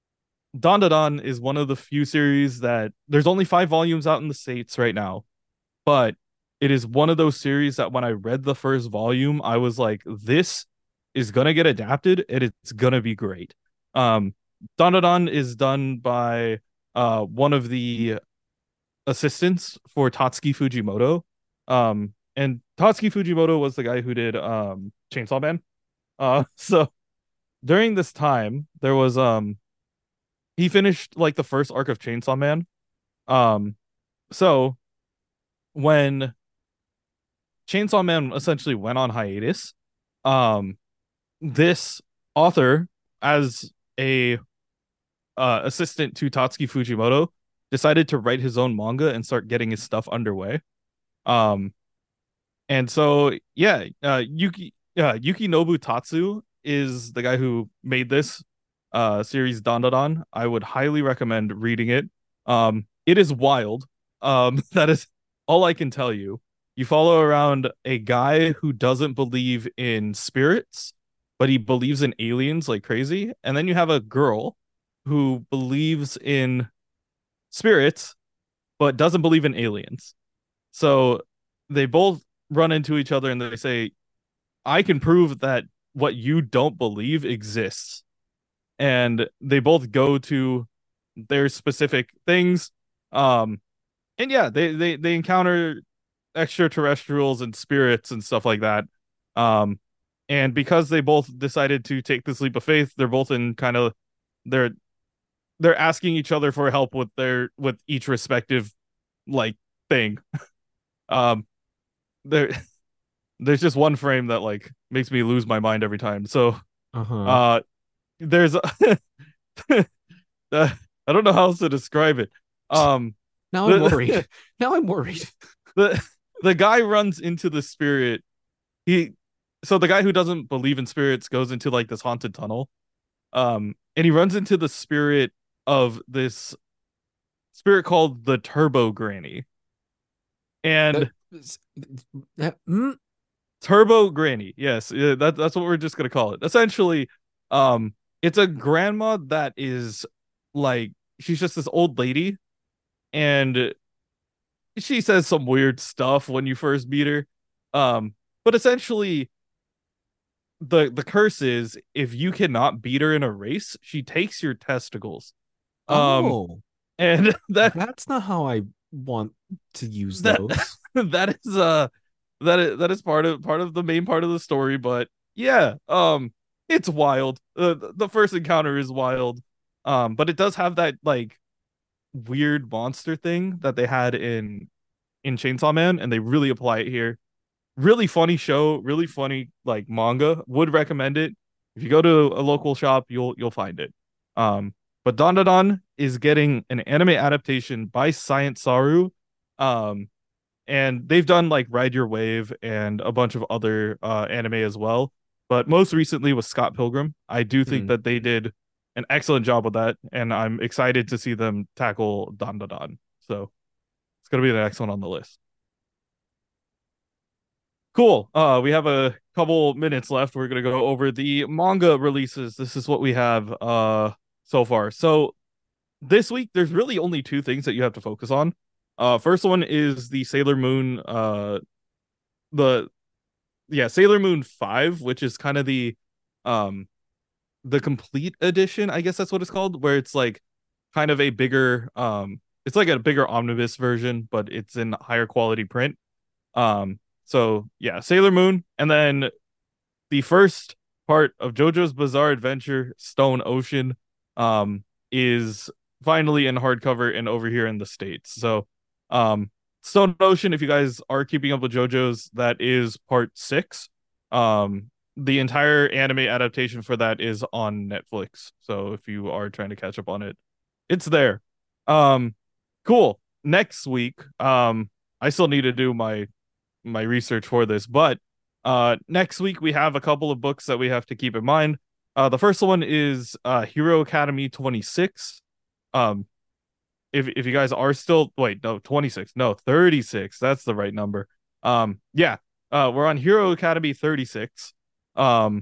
Don Da Don is one of the few series that there's only five volumes out in the States right now, but it is one of those series that when I read the first volume, I was like, this is gonna get adapted and it's gonna be great. Um, Don Da Don is done by uh one of the assistants for Tatsuki Fujimoto. Um, and Tatsuki Fujimoto was the guy who did um Chainsaw Man. Uh, so during this time, there was um he finished like the first arc of Chainsaw Man. Um, so when Chainsaw Man essentially went on hiatus, um, this author, as a uh, assistant to Tatsuki Fujimoto, decided to write his own manga and start getting his stuff underway. Um, And so, yeah, uh, Yuki uh, Yukinobu Tatsu is the guy who made this uh, series Dandadan. I would highly recommend reading it. Um, it is wild. Um, that is all I can tell you. You follow around a guy who doesn't believe in spirits, but he believes in aliens like crazy. And then you have a girl who believes in spirits, but doesn't believe in aliens. So they both run into each other and they say, I can prove that what you don't believe exists. And they both go to their specific things. Um, and yeah, they, they, they encounter extraterrestrials and spirits and stuff like that. Um, and because they both decided to take this leap of faith, they're both in kind of they're they're asking each other for help with their with each respective like thing. Um, there there's just one frame that like makes me lose my mind every time. So Uh-huh. uh there's uh, I don't know how else to describe it. Um Now I'm the worried. Now I'm worried. the the guy runs into the spirit. He so the guy who doesn't believe in spirits goes into like this haunted tunnel. Um and he runs into the spirit of this spirit called the Turbo Granny. That, And that- mm, Turbo Granny. Yes, yeah, that that's what we're just gonna call it. Essentially, um, it's a grandma that is like she's just this old lady, and she says some weird stuff when you first meet her. Um, but essentially, the the curse is if you cannot beat her in a race, she takes your testicles. Um, oh, and that that's not how I want to use that those. that is uh that is that is part of part of the main part of the story. But yeah, um it's wild. Uh, the first encounter is wild, um but it does have that like weird monster thing that they had in in Chainsaw Man, and they really apply it here. Really funny show, really funny like manga. Would recommend it. If you go to a local shop, you'll you'll find it. Um, but Dandadan is getting an anime adaptation by Science Saru. Um, and they've done like Ride Your Wave and a bunch of other uh, anime as well. But most recently was Scott Pilgrim. I do think Hmm. that they did an excellent job with that, and I'm excited to see them tackle Don Don Don. So it's gonna be the next one on the list. Cool. Uh, we have a couple minutes left. We're gonna go over the manga releases. This is what we have uh so far. So this week, there's really only two things that you have to focus on. Uh, first one is the Sailor Moon uh the yeah, Sailor Moon five, which is kind of the um the complete edition, I guess that's what it's called, where it's like kind of a bigger um it's like a bigger omnibus version, but it's in higher quality print. Um so yeah, Sailor Moon, and then the first part of JoJo's Bizarre Adventure, Stone Ocean, um is finally in hardcover and over here in the States. So um Stone Ocean, if you guys are keeping up with JoJo's, that is part six. Um, the entire anime adaptation for that is on Netflix. So if you are trying to catch up on it, it's there. Um, cool. Next week, um, I still need to do my my research for this, but uh, next week we have a couple of books that we have to keep in mind. Uh, the first one is uh, Hero Academy twenty-six. Um, if if you guys are still, wait, no, twenty-six, no, thirty-six, that's the right number. Um yeah, uh we're on Hero Academy thirty-six. Um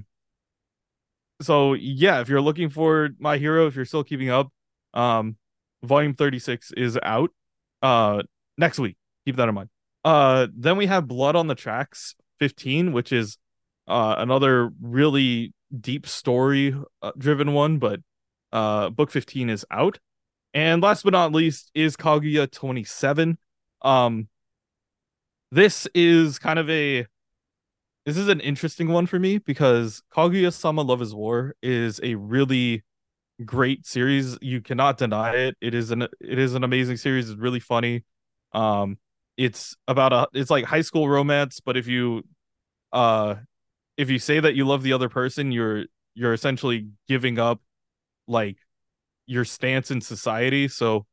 so yeah, if you're looking for My Hero, if you're still keeping up, um volume thirty-six is out uh next week. Keep that in mind. Uh then we have Blood on the Tracks fifteen, which is uh another really deep story uh, driven one, but uh book fifteen is out. And last but not least is Kaguya twenty-seven. Um, this is kind of a this is an interesting one for me because Kaguya-sama Love is War is a really great series. You cannot deny it. It is an it is an amazing series. It's really funny. Um, it's about a it's like high school romance, but if you uh if you say that you love the other person, you're you're essentially giving up like your stance in society. So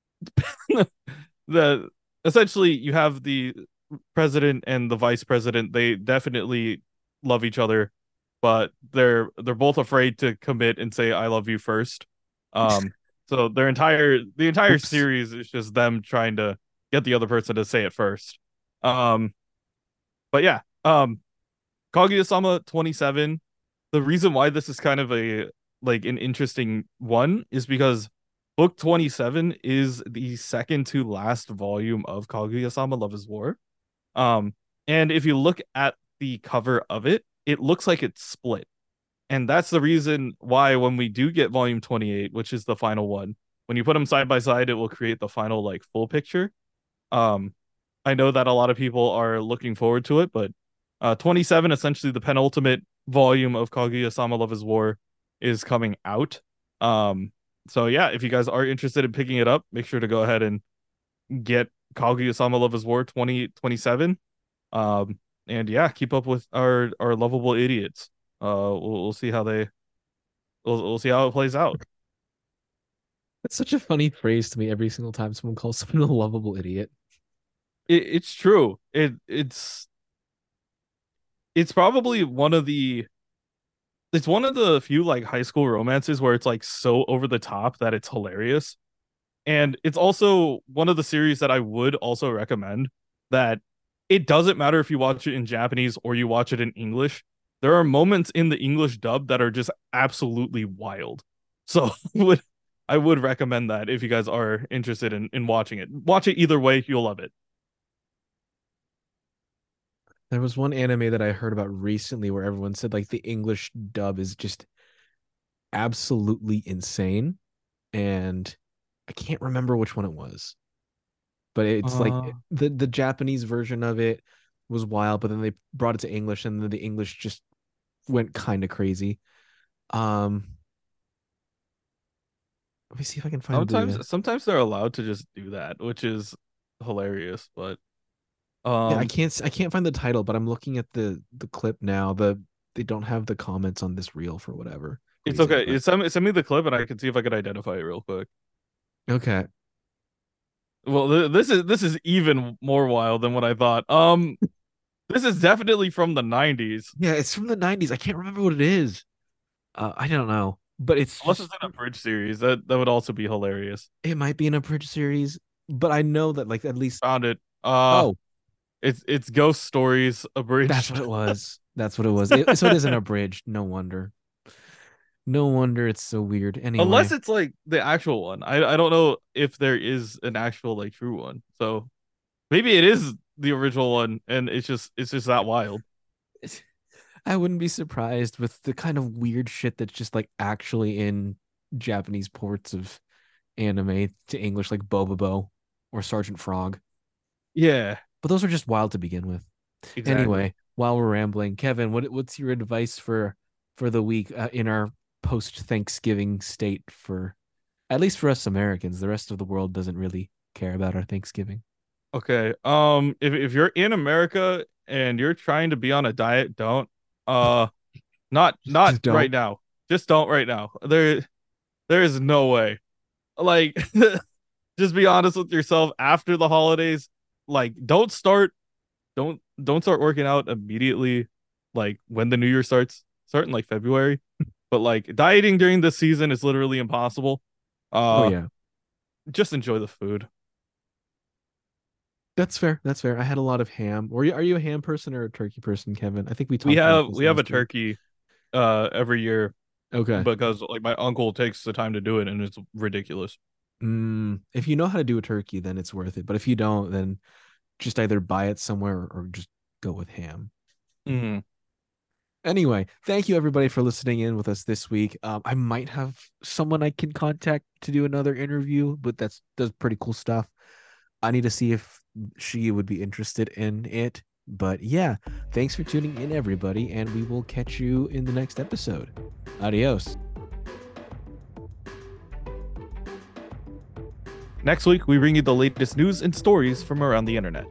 the essentially you have the president and the vice president. They definitely love each other, but they're they're both afraid to commit and say I love you first. Um, so their entire the entire Oops. series is just them trying to get the other person to say it first. Um, but yeah, um, Kaguya-sama twenty-seven. The reason why this is kind of a like an interesting one is because book twenty-seven is the second to last volume of Kaguya-sama Love is War. Um, and if you look at the cover of it, it looks like it's split. And that's the reason why when we do get volume twenty-eight, which is the final one, when you put them side by side, it will create the final like full picture. Um, I know that a lot of people are looking forward to it, but uh, twenty-seven, essentially the penultimate volume of Kaguya-sama Love is War, is coming out. Um, so yeah, if you guys are interested in picking it up, make sure to go ahead and get Kaguya-sama Love is War twenty twenty-seven. Um, and yeah, keep up with our our lovable idiots. Uh, we'll, we'll see how they we'll, we'll see how it plays out. That's such a funny phrase to me every single time someone calls someone a lovable idiot. It, it's true. It it's it's probably one of the it's one of the few like high school romances where it's like so over the top that it's hilarious. And it's also one of the series that I would also recommend that it doesn't matter if you watch it in Japanese or you watch it in English. There are moments in the English dub that are just absolutely wild. So would I would recommend that if you guys are interested in, in watching it. Watch it either way, you'll love it. There was one anime that I heard about recently where everyone said like the English dub is just absolutely insane. And I can't remember which one it was, but it's like Uh the the Japanese version of it was wild, but then they brought it to English and then the English just went kind of crazy. Um, let me see if I can find the uh, sometimes sometimes they're allowed to just do that, which is hilarious, but yeah, I um can't I can't find the title, but I'm looking at the the clip now. The they don't have the comments on this reel for whatever. It's squeeze it, okay. but You Send me, send me the clip and I can see if I can identify it real quick. okay. Well, th- this is this is even more wild than what I thought. Um, this is definitely from the nineties, Yeah, it's from the nineties. I can't remember what it is. Uh, I don't know, but it's unless just it's in a bridge series. That that would also be hilarious. it might be an abridged series, but I know that like at least Found it. Uh, oh, it's it's Ghost Stories that's what abridged. it was. That's what it was. It, so it is an abridged. No wonder. No wonder it's so weird. Unless Anyway, it's like the actual one. I I don't know if there is an actual like true one. So maybe it is the original one, and it's just it's just that wild. I wouldn't be surprised with the kind of weird shit that's just like actually in Japanese ports of anime to English, like Bobobo or Sergeant Frog. Yeah, But those are just wild to begin with. exactly. Anyway, while we're rambling, Kevin, what what's your advice for for the week uh, in our post Thanksgiving state for at least for us Americans? The rest of the world doesn't really care about our Thanksgiving. Okay. Um, if if you're in America and you're trying to be on a diet, don't. Uh, not not Just right don't. now. Just don't right now. There there is no way. Like, just be honest with yourself after the holidays. Like, don't start don't don't start working out immediately. Like when the new year starts, start in like February. But like dieting during this season is literally impossible. Oh Uh, yeah. just enjoy the food. That's fair. That's fair. I had a lot of ham. Or are you a ham person or a turkey person, Kevin? I think we We talked about have this we have a last week. turkey uh every year Okay. because like my uncle takes the time to do it and it's ridiculous. Mm, if you know how to do a turkey, then it's worth it. But if you don't, then just either buy it somewhere or just go with ham. Mm. Anyway, thank you everybody for listening in with us this week. Um, I might have someone I can contact to do another interview, but that's does pretty cool stuff. I need to see if she would be interested in it. But yeah, thanks for tuning in, everybody, and we will catch you in the next episode. Adios. Next week we bring you the latest news and stories from around the internet.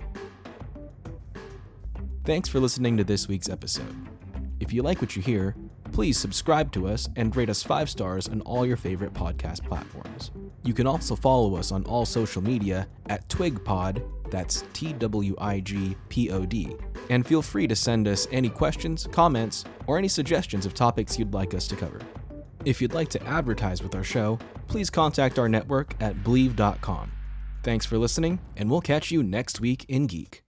Thanks for listening to this week's episode. If you like what you hear, please subscribe to us and rate us five stars on all your favorite podcast platforms. You can also follow us on all social media at TwigPod, that's T W I G P O D, and feel free to send us any questions, comments, or any suggestions of topics you'd like us to cover. If you'd like to advertise with our show, please contact our network at Believe dot com. Thanks for listening, and we'll catch you next week in Geek.